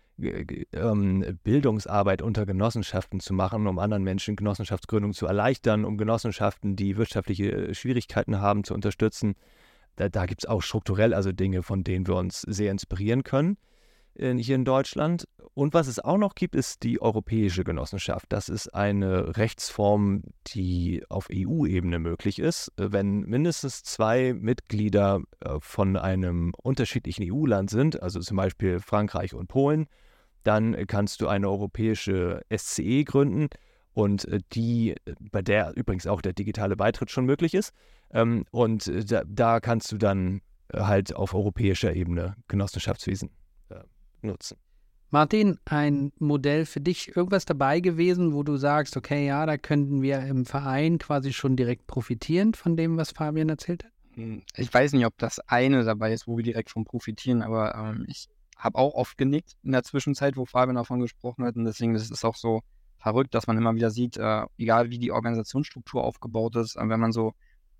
Bildungsarbeit unter Genossenschaften zu machen, um anderen Menschen Genossenschaftsgründung zu erleichtern, um Genossenschaften, die wirtschaftliche Schwierigkeiten haben, zu unterstützen. Da gibt es auch strukturell also Dinge, von denen wir uns sehr inspirieren können hier in Deutschland. Und was es auch noch gibt, ist die Europäische Genossenschaft. Das ist eine Rechtsform, die auf EU-Ebene möglich ist. Wenn mindestens 2 Mitglieder von einem unterschiedlichen EU-Land sind, also zum Beispiel Frankreich und Polen, dann kannst du eine europäische SCE gründen und bei der übrigens auch der digitale Beitritt schon möglich ist. Und da kannst du dann halt auf europäischer Ebene Genossenschaftswesen nutzen. Martin, ein Modell für dich, irgendwas dabei gewesen, wo du sagst, okay, ja, da könnten wir im Verein quasi schon direkt profitieren von dem, was Fabian erzählt hat? Ich weiß nicht, ob das eine dabei ist, wo wir direkt von profitieren, aber ich habe auch oft genickt in der Zwischenzeit, wo Fabian davon gesprochen hat, und deswegen ist es auch so verrückt, dass man immer wieder sieht, egal wie die Organisationsstruktur aufgebaut ist, wenn man so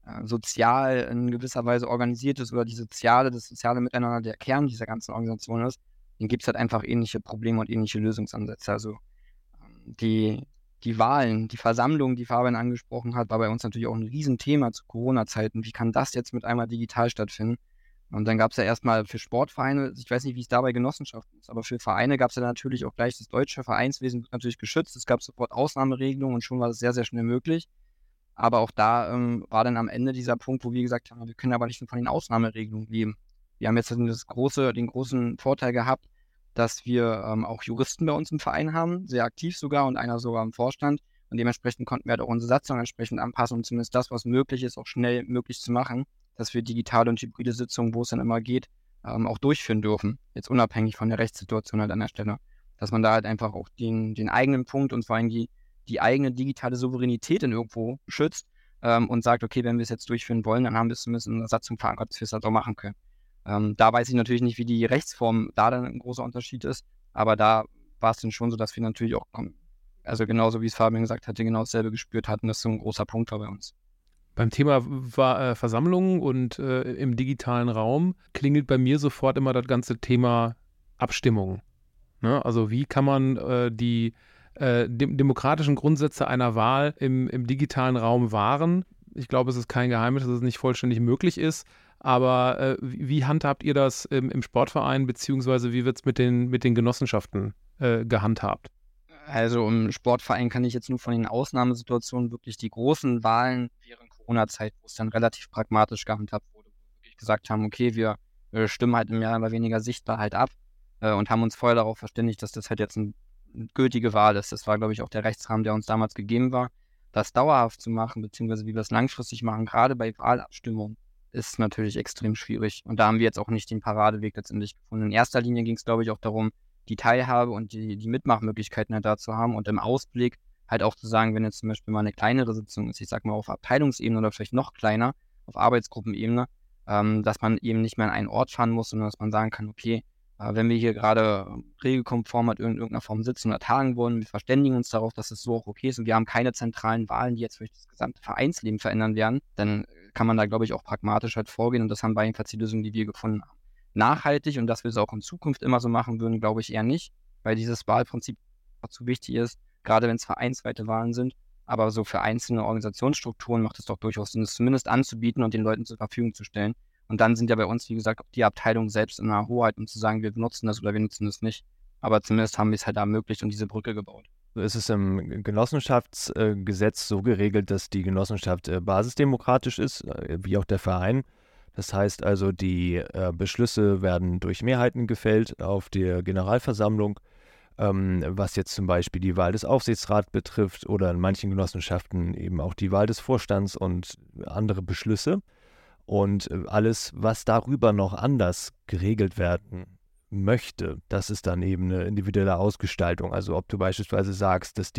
sozial in gewisser Weise organisiert ist oder das soziale Miteinander der Kern dieser ganzen Organisation ist, dann gibt es halt einfach ähnliche Probleme und ähnliche Lösungsansätze. Also die Wahlen, die Versammlung, die Fabian angesprochen hat, war bei uns natürlich auch ein Riesenthema zu Corona-Zeiten. Wie kann das jetzt mit einmal digital stattfinden? Und dann gab es ja erstmal für Sportvereine, ich weiß nicht, wie es da bei Genossenschaften ist, aber für Vereine gab es ja natürlich auch gleich, das deutsche Vereinswesen wird natürlich geschützt. Es gab sofort Ausnahmeregelungen und schon war das sehr, sehr schnell möglich. Aber auch da war dann am Ende dieser Punkt, wo wir gesagt haben, wir können aber nicht nur von den Ausnahmeregelungen leben. Wir haben jetzt den großen Vorteil gehabt, dass wir auch Juristen bei uns im Verein haben, sehr aktiv sogar und einer sogar im Vorstand. Und dementsprechend konnten wir halt auch unsere Satzung entsprechend anpassen und zumindest das, was möglich ist, auch schnell möglich zu machen, dass wir digitale und hybride Sitzungen, wo es dann immer geht, auch durchführen dürfen. Jetzt unabhängig von der Rechtssituation halt an der Stelle. Dass man da halt einfach auch den eigenen Punkt und vor allem die eigene digitale Souveränität in irgendwo schützt und sagt, okay, wenn wir es jetzt durchführen wollen, dann haben wir es zumindest in der Satzung verankert, dass wir es halt auch machen können. Da weiß ich natürlich nicht, wie die Rechtsform da dann ein großer Unterschied ist, aber da war es dann schon so, dass wir natürlich auch, also genauso wie es Fabian gesagt hatte, genau dasselbe gespürt hatten, dass so ein großer Punkt war bei uns. Beim Thema Versammlungen und im digitalen Raum klingelt bei mir sofort immer das ganze Thema Abstimmung. Ne? Also wie kann man die demokratischen Grundsätze einer Wahl im digitalen Raum wahren? Ich glaube, es ist kein Geheimnis, dass es nicht vollständig möglich ist. Aber wie handhabt ihr das im Sportverein, beziehungsweise wie wird es mit den Genossenschaften gehandhabt? Also im Sportverein kann ich jetzt nur von den Ausnahmesituationen wirklich die großen Wahlen während Corona-Zeit, wo es dann relativ pragmatisch gehandhabt wurde, wo wir wirklich gesagt haben, okay, wir stimmen halt mehr oder weniger sichtbar halt ab und haben uns vorher darauf verständigt, dass das halt jetzt eine gültige Wahl ist. Das war, glaube ich, auch der Rechtsrahmen, der uns damals gegeben war. Das dauerhaft zu machen, beziehungsweise wie wir es langfristig machen, gerade bei Wahlabstimmungen, ist natürlich extrem schwierig. Und da haben wir jetzt auch nicht den Paradeweg letztendlich gefunden. In erster Linie ging es, glaube ich, auch darum, die Teilhabe und die Mitmachmöglichkeiten halt da zu haben und im Ausblick halt auch zu sagen, wenn jetzt zum Beispiel mal eine kleinere Sitzung ist, ich sag mal auf Abteilungsebene oder vielleicht noch kleiner, auf Arbeitsgruppenebene, dass man eben nicht mehr an einen Ort fahren muss, sondern dass man sagen kann, okay, wenn wir hier gerade regelkonform halt in irgendeiner Form sitzen oder tagen wollen, wir verständigen uns darauf, dass es so auch okay ist und wir haben keine zentralen Wahlen, die jetzt vielleicht das gesamte Vereinsleben verändern werden, dann kann man da, glaube ich, auch pragmatisch halt vorgehen und das haben wir jedenfalls die Lösung, die wir gefunden haben. Nachhaltig und dass wir es auch in Zukunft immer so machen würden, glaube ich eher nicht, weil dieses Wahlprinzip zu wichtig ist, gerade wenn es vereinsweite Wahlen sind, aber so für einzelne Organisationsstrukturen macht es doch durchaus Sinn, es zumindest anzubieten und den Leuten zur Verfügung zu stellen. Und dann sind ja bei uns, wie gesagt, auch die Abteilungen selbst in der Hoheit, um zu sagen, wir benutzen das oder wir nutzen das nicht. Aber zumindest haben wir es halt ermöglicht und diese Brücke gebaut. Es ist im Genossenschaftsgesetz so geregelt, dass die Genossenschaft basisdemokratisch ist, wie auch der Verein. Das heißt also, die Beschlüsse werden durch Mehrheiten gefällt auf der Generalversammlung, was jetzt zum Beispiel die Wahl des Aufsichtsrats betrifft oder in manchen Genossenschaften eben auch die Wahl des Vorstands und andere Beschlüsse. Und alles, was darüber noch anders geregelt werden möchte, das ist dann eben eine individuelle Ausgestaltung. Also ob du beispielsweise sagst, dass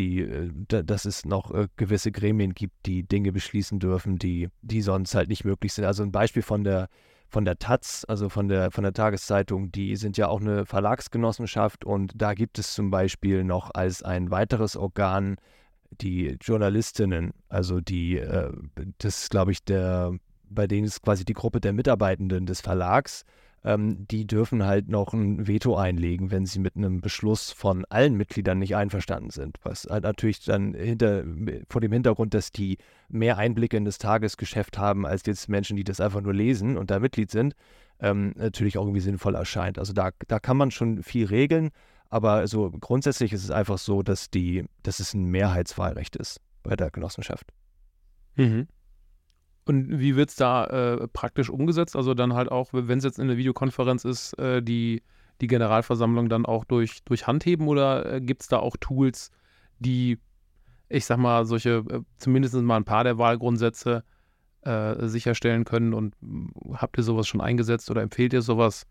es noch gewisse Gremien gibt, die Dinge beschließen dürfen, die sonst halt nicht möglich sind. Also ein Beispiel von der der Taz, also von der Tageszeitung, die sind ja auch eine Verlagsgenossenschaft und da gibt es zum Beispiel noch als ein weiteres Organ die Journalistinnen, also das ist, glaube ich, bei denen ist quasi die Gruppe der Mitarbeitenden des Verlags, die dürfen halt noch ein Veto einlegen, wenn sie mit einem Beschluss von allen Mitgliedern nicht einverstanden sind. Was halt natürlich dann vor dem Hintergrund, dass die mehr Einblicke in das Tagesgeschäft haben, als jetzt Menschen, die das einfach nur lesen und da Mitglied sind, natürlich auch irgendwie sinnvoll erscheint. Also da kann man schon viel regeln, aber also grundsätzlich ist es einfach so, dass es ein Mehrheitswahlrecht ist bei der Genossenschaft. Mhm. Und wie wird es da praktisch umgesetzt? Also dann halt auch, wenn es jetzt in der Videokonferenz ist, die Generalversammlung dann auch durch Handheben oder gibt es da auch Tools, die, ich sag mal, zumindest mal ein paar der Wahlgrundsätze sicherstellen können? Und habt ihr sowas schon eingesetzt oder empfehlt ihr sowas?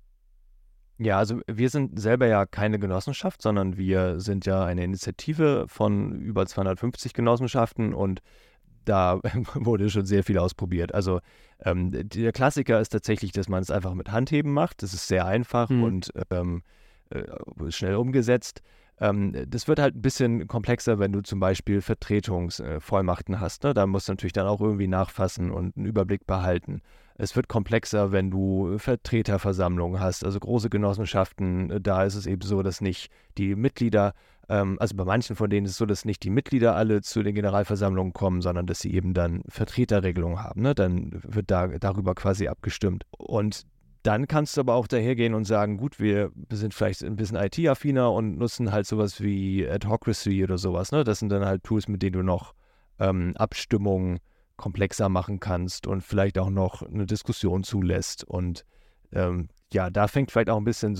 Ja, also wir sind selber ja keine Genossenschaft, sondern wir sind ja eine Initiative von über 250 Genossenschaften und da wurde schon sehr viel ausprobiert. Also der Klassiker ist tatsächlich, dass man es einfach mit Handheben macht. Das ist sehr einfach und schnell umgesetzt. Das wird halt ein bisschen komplexer, wenn du zum Beispiel Vertretungsvollmachten hast. Ne? Da musst du natürlich dann auch irgendwie nachfassen und einen Überblick behalten. Es wird komplexer, wenn du Vertreterversammlungen hast, also große Genossenschaften. Da ist es eben so, dass nicht die Mitglieder, also bei manchen von denen ist es so, dass nicht die Mitglieder alle zu den Generalversammlungen kommen, sondern dass sie eben dann Vertreterregelungen haben. Ne? Dann wird darüber quasi abgestimmt. Und dann kannst du aber auch dahergehen und sagen, gut, wir sind vielleicht ein bisschen IT-affiner und nutzen halt sowas wie Adhocracy oder sowas. Ne? Das sind dann halt Tools, mit denen du noch Abstimmungen komplexer machen kannst und vielleicht auch noch eine Diskussion zulässt. Und da fängt vielleicht auch ein bisschen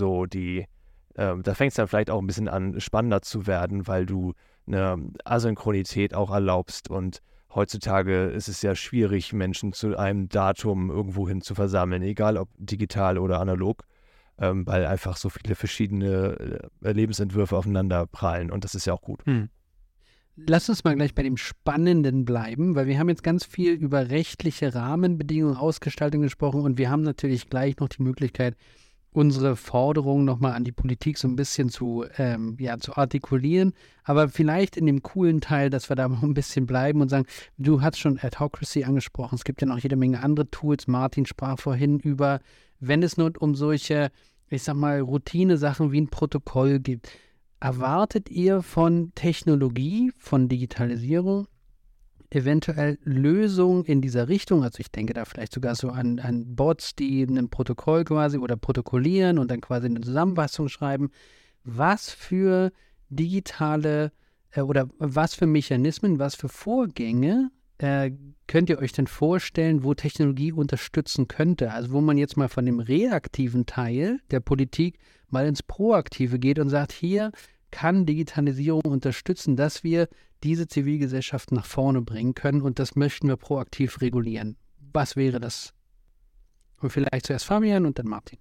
da fängt es dann vielleicht auch ein bisschen an, spannender zu werden, weil du eine Asynchronität auch erlaubst. Und heutzutage ist es ja schwierig, Menschen zu einem Datum irgendwohin zu versammeln, egal ob digital oder analog, weil einfach so viele verschiedene Lebensentwürfe aufeinander prallen. Und das ist ja auch gut. Lass uns mal gleich bei dem Spannenden bleiben, weil wir haben jetzt ganz viel über rechtliche Rahmenbedingungen, Ausgestaltung gesprochen und wir haben natürlich gleich noch die Möglichkeit, unsere Forderungen nochmal an die Politik so ein bisschen zu artikulieren, aber vielleicht in dem coolen Teil, dass wir da noch ein bisschen bleiben und sagen, du hast schon Adhocracy angesprochen, es gibt ja noch jede Menge andere Tools, Martin sprach vorhin über, wenn es nur um solche, ich sag mal, Routine-Sachen wie ein Protokoll gibt, erwartet ihr von Technologie, von Digitalisierung eventuell Lösungen in dieser Richtung? Also ich denke da vielleicht sogar so an Bots, die ein Protokoll quasi oder protokollieren und dann quasi eine Zusammenfassung schreiben. Was für digitale oder was für Mechanismen, was für Vorgänge könnt ihr euch denn vorstellen, wo Technologie unterstützen könnte? Also wo man jetzt mal von dem reaktiven Teil der Politik mal ins Proaktive geht und sagt, hier kann Digitalisierung unterstützen, dass wir diese Zivilgesellschaft nach vorne bringen können und das möchten wir proaktiv regulieren. Was wäre das? Und vielleicht zuerst Fabian und dann Martin.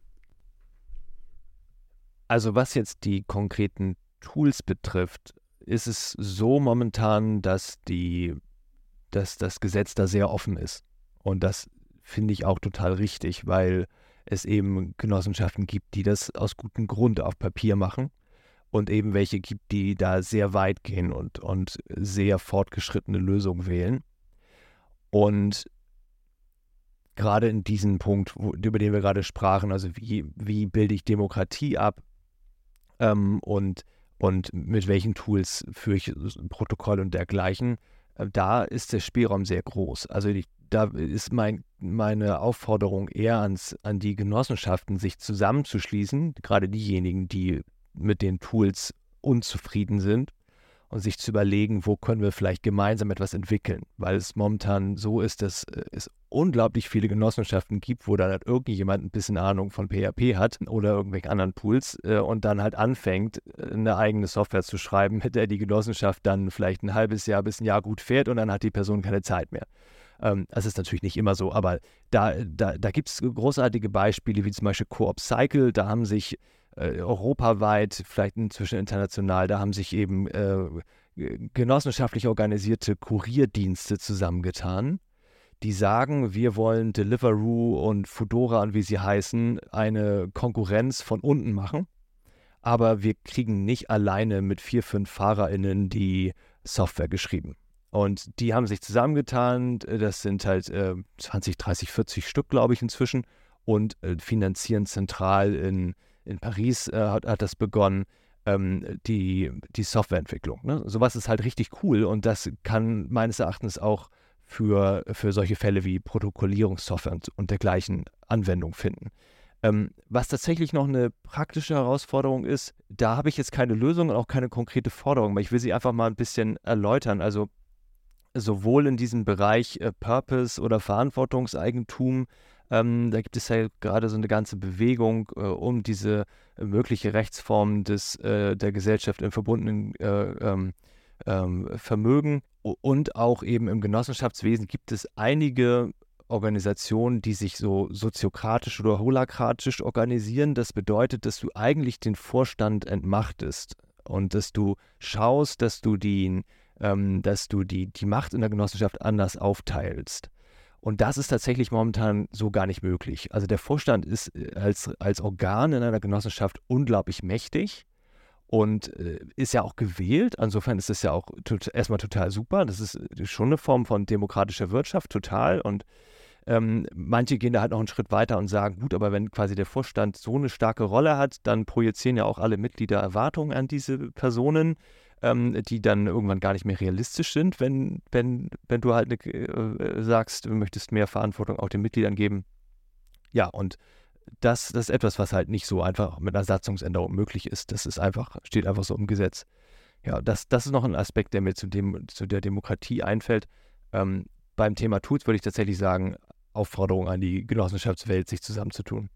Also was jetzt die konkreten Tools betrifft, ist es so momentan, dass das Gesetz da sehr offen ist. Und das finde ich auch total richtig, weil es eben Genossenschaften gibt, die das aus gutem Grund auf Papier machen und eben welche gibt, die da sehr weit gehen und sehr fortgeschrittene Lösungen wählen. Und gerade in diesem Punkt, über den wir gerade sprachen, also wie bilde ich Demokratie ab und mit welchen Tools führe ich Protokoll und dergleichen, da ist der Spielraum sehr groß. Also da ist meine Aufforderung eher an die Genossenschaften, sich zusammenzuschließen, gerade diejenigen, die mit den Tools unzufrieden sind und sich zu überlegen, wo können wir vielleicht gemeinsam etwas entwickeln, weil es momentan so ist, dass es unglaublich viele Genossenschaften gibt, wo dann halt irgendjemand ein bisschen Ahnung von PHP hat oder irgendwelchen anderen Tools und dann halt anfängt, eine eigene Software zu schreiben, mit der die Genossenschaft dann vielleicht ein halbes Jahr bis ein Jahr gut fährt und dann hat die Person keine Zeit mehr. Das ist natürlich nicht immer so, aber da gibt es großartige Beispiele, wie zum Beispiel Coop Cycle, da haben sich europaweit, vielleicht inzwischen international, da haben sich eben genossenschaftlich organisierte Kurierdienste zusammengetan, die sagen, wir wollen Deliveroo und Foodora und wie sie heißen, eine Konkurrenz von unten machen. Aber wir kriegen nicht alleine mit 4, 5 FahrerInnen die Software geschrieben. Und die haben sich zusammengetan, das sind halt 20, 30, 40 Stück, glaube ich, inzwischen, und finanzieren zentral in Paris hat das begonnen, die Softwareentwicklung. Ne? Sowas ist halt richtig cool und das kann meines Erachtens auch für solche Fälle wie Protokollierungssoftware und dergleichen Anwendung finden. Was tatsächlich noch eine praktische Herausforderung ist, da habe ich jetzt keine Lösung und auch keine konkrete Forderung, aber ich will sie einfach mal ein bisschen erläutern. Also sowohl in diesem Bereich Purpose oder Verantwortungseigentum, da gibt es ja gerade so eine ganze Bewegung um diese mögliche Rechtsform der Gesellschaft im verbundenen Vermögen. Und auch eben im Genossenschaftswesen gibt es einige Organisationen, die sich so soziokratisch oder holakratisch organisieren. Das bedeutet, dass du eigentlich den Vorstand entmachtest und dass du schaust, dass du die Macht in der Genossenschaft anders aufteilst. Und das ist tatsächlich momentan so gar nicht möglich. Also der Vorstand ist als Organ in einer Genossenschaft unglaublich mächtig und ist ja auch gewählt. Insofern ist das ja auch erstmal total super. Das ist schon eine Form von demokratischer Wirtschaft, total. Und manche gehen da halt noch einen Schritt weiter und sagen, gut, aber wenn quasi der Vorstand so eine starke Rolle hat, dann projizieren ja auch alle Mitglieder Erwartungen an diese Personen, die dann irgendwann gar nicht mehr realistisch sind, wenn du halt sagst, du möchtest mehr Verantwortung auch den Mitgliedern geben. Ja, und das ist etwas, was halt nicht so einfach mit einer Satzungsänderung möglich ist. Das ist steht einfach so im Gesetz. Ja, das ist noch ein Aspekt, der mir zu der Demokratie einfällt. Beim Thema Tools würde ich tatsächlich sagen, Aufforderung an die Genossenschaftswelt, sich zusammenzutun.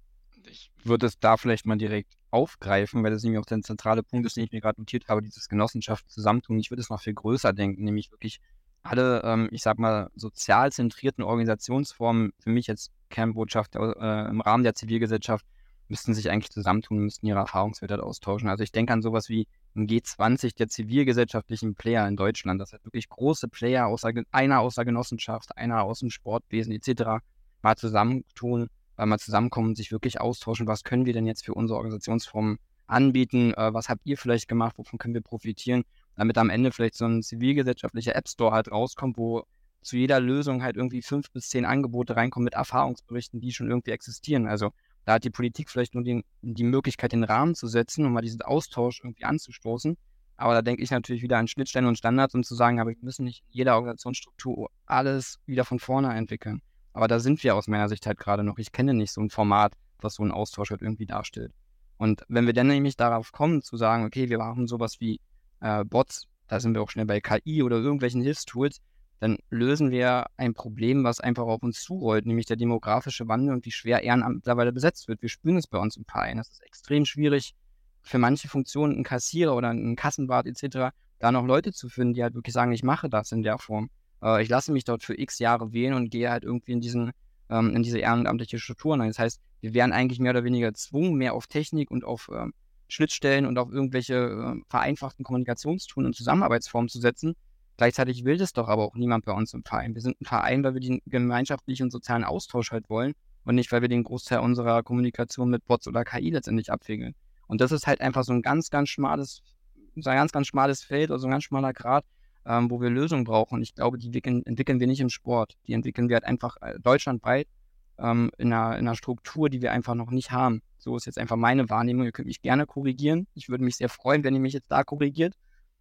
Ich würde es da vielleicht mal direkt aufgreifen, weil das nämlich auch der zentrale Punkt ist, den ich mir gerade notiert habe, dieses Genossenschaften zusammentun. Ich würde es noch viel größer denken, nämlich wirklich alle, ich sag mal, sozial zentrierten Organisationsformen, für mich jetzt Kernbotschaft im Rahmen der Zivilgesellschaft, müssten sich eigentlich zusammentun, müssten ihre Erfahrungswerte austauschen. Also ich denke an sowas wie ein G20 der zivilgesellschaftlichen Player in Deutschland, das hat wirklich große Player, einer aus der Genossenschaft, einer aus dem Sportwesen etc. mal zusammentun, mal zusammenkommen und sich wirklich austauschen, was können wir denn jetzt für unsere Organisationsformen anbieten, was habt ihr vielleicht gemacht, wovon können wir profitieren, damit am Ende vielleicht so ein zivilgesellschaftlicher App Store halt rauskommt, wo zu jeder Lösung halt irgendwie 5 bis 10 Angebote reinkommen mit Erfahrungsberichten, die schon irgendwie existieren. Also da hat die Politik vielleicht nur die Möglichkeit, den Rahmen zu setzen, um mal diesen Austausch irgendwie anzustoßen. Aber da denke ich natürlich wieder an Schnittstellen und Standards und zu sagen, aber wir müssen nicht jeder Organisationsstruktur alles wieder von vorne entwickeln. Aber da sind wir aus meiner Sicht halt gerade noch. Ich kenne nicht so ein Format, was so einen Austausch halt irgendwie darstellt. Und wenn wir dann nämlich darauf kommen, zu sagen, okay, wir machen sowas wie Bots, da sind wir auch schnell bei KI oder irgendwelchen Hilfstools, dann lösen wir ein Problem, was einfach auf uns zurollt, nämlich der demografische Wandel und wie schwer Ehrenamt mittlerweile besetzt wird. Wir spüren es bei uns im Verein. Es ist extrem schwierig, für manche Funktionen, einen Kassierer oder einen Kassenwart etc., da noch Leute zu finden, die halt wirklich sagen, ich mache das in der Form. Ich lasse mich dort für x Jahre wählen und gehe halt irgendwie in diese ehrenamtliche Strukturen. Das heißt, wir wären eigentlich mehr oder weniger gezwungen, mehr auf Technik und auf Schnittstellen und auf irgendwelche vereinfachten Kommunikationstools und Zusammenarbeitsformen zu setzen. Gleichzeitig will das doch aber auch niemand bei uns im Verein. Wir sind ein Verein, weil wir den gemeinschaftlichen und sozialen Austausch halt wollen und nicht, weil wir den Großteil unserer Kommunikation mit Bots oder KI letztendlich abwickeln. Und das ist halt einfach so ein ganz schmales Feld oder so ein ganz schmaler Grat, wo wir Lösungen brauchen. Und ich glaube, die entwickeln wir nicht im Sport. Die entwickeln wir halt einfach deutschlandweit in einer Struktur, die wir einfach noch nicht haben. So ist jetzt einfach meine Wahrnehmung. Ihr könnt mich gerne korrigieren. Ich würde mich sehr freuen, wenn ihr mich jetzt da korrigiert.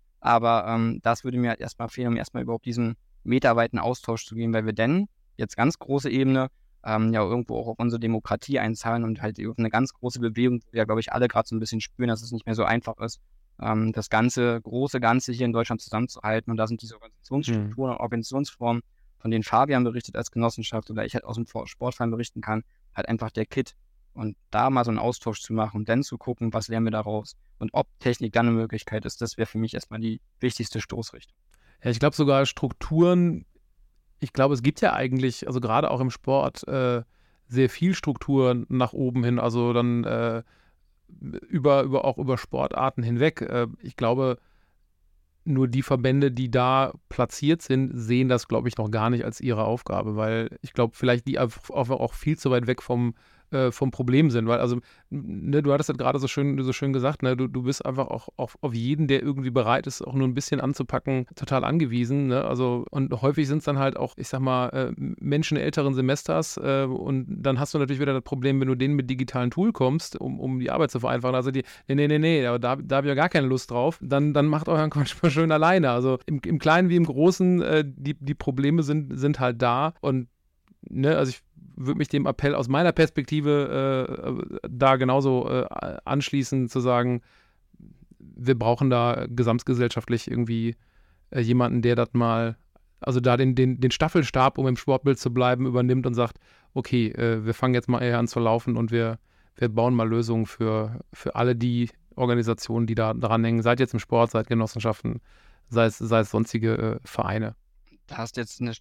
Aber das würde mir halt erstmal fehlen, um erstmal überhaupt diesen meterweiten Austausch zu gehen, weil wir denn jetzt ganz große Ebene ja irgendwo auch auf unsere Demokratie einzahlen und halt auf eine ganz große Bewegung, wo wir, glaube ich, alle gerade so ein bisschen spüren, dass es nicht mehr so einfach ist, das große Ganze hier in Deutschland zusammenzuhalten. Und da sind diese Organisationsstrukturen und Organisationsformen, von denen Fabian berichtet als Genossenschaft oder ich halt aus dem Sportverein berichten kann, halt einfach der Kit. Und da mal so einen Austausch zu machen und dann zu gucken, was lernen wir daraus und ob Technik dann eine Möglichkeit ist, das wäre für mich erstmal die wichtigste Stoßrichtung. Ja, ich glaube sogar Strukturen, ich glaube, es gibt ja eigentlich, also gerade auch im Sport, sehr viel Strukturen nach oben hin, also dann auch über Sportarten hinweg. Ich glaube, Nur die Verbände, die da platziert sind, sehen das, glaube ich, noch gar nicht als ihre Aufgabe, weil ich glaube, vielleicht die auch viel zu weit weg vom Problem sind, weil also, ne, du hattest das gerade so schön gesagt, ne, du bist einfach auch auf jeden, der irgendwie bereit ist, auch nur ein bisschen anzupacken, total angewiesen, ne, also und häufig sind es dann halt auch, ich sag mal, Menschen älteren Semesters und dann hast du natürlich wieder das Problem, wenn du denen mit digitalen Tool kommst, um die Arbeit zu vereinfachen, also die, nee, aber da habe ich ja gar keine Lust drauf, dann macht euren Quatsch mal schön alleine, also im Kleinen wie im Großen, die Probleme sind halt da und ne, also ich würde mich dem Appell aus meiner Perspektive da genauso anschließen, zu sagen, wir brauchen da gesamtgesellschaftlich irgendwie jemanden, der das mal, also da den Staffelstab, um im Sportbild zu bleiben, übernimmt und sagt, okay, wir fangen jetzt mal eher an zu laufen und wir bauen mal Lösungen für alle die Organisationen, die da dran hängen, sei jetzt im Sport, sei es Genossenschaften, sei es sonstige Vereine. Da hast du jetzt eine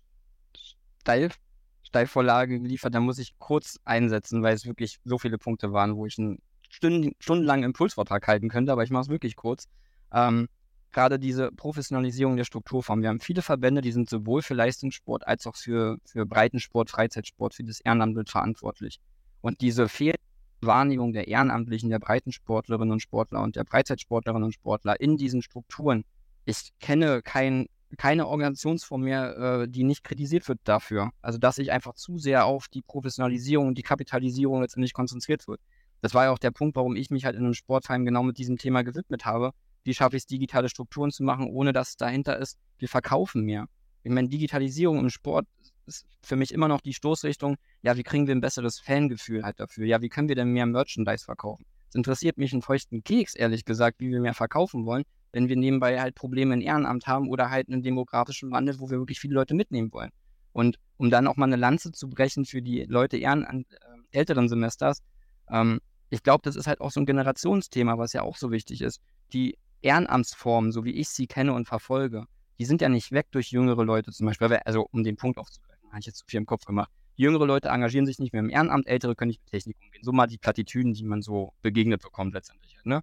Steilvorlage geliefert, da muss ich kurz einsetzen, weil es wirklich so viele Punkte waren, wo ich einen stundenlangen Impulsvortrag halten könnte, aber ich mache es wirklich kurz. Gerade diese Professionalisierung der Strukturform. Wir haben viele Verbände, die sind sowohl für Leistungssport als auch für Breitensport, Freizeitsport, für das Ehrenamt verantwortlich. Und diese fehlende Wahrnehmung der Ehrenamtlichen, der Breitensportlerinnen und Sportler und der Freizeitsportlerinnen und Sportler in diesen Strukturen, ich kenne keine Organisationsform mehr, die nicht kritisiert wird dafür. Also, dass sich einfach zu sehr auf die Professionalisierung und die Kapitalisierung letztendlich konzentriert wird. Das war ja auch der Punkt, warum ich mich halt in einem Sportverein genau mit diesem Thema gewidmet habe. Wie schaffe ich es, digitale Strukturen zu machen, ohne dass es dahinter ist, wir verkaufen mehr. Ich meine, Digitalisierung im Sport ist für mich immer noch die Stoßrichtung, ja, wie kriegen wir ein besseres Fangefühl halt dafür? Ja, wie können wir denn mehr Merchandise verkaufen? Es interessiert mich einen feuchten Keks, ehrlich gesagt, wie wir mehr verkaufen wollen, wenn wir nebenbei halt Probleme im Ehrenamt haben oder halt einen demografischen Wandel, wo wir wirklich viele Leute mitnehmen wollen. Und um dann auch mal eine Lanze zu brechen für die Leute älteren Semesters, ich glaube, das ist halt auch so ein Generationsthema, was ja auch so wichtig ist. Die Ehrenamtsformen, so wie ich sie kenne und verfolge, die sind ja nicht weg durch jüngere Leute zum Beispiel. Also um den Punkt aufzugreifen, habe ich jetzt zu viel im Kopf gemacht. Jüngere Leute engagieren sich nicht mehr im Ehrenamt, ältere können nicht mit Technik umgehen. So mal die Plattitüden, die man so begegnet bekommt letztendlich. Ne?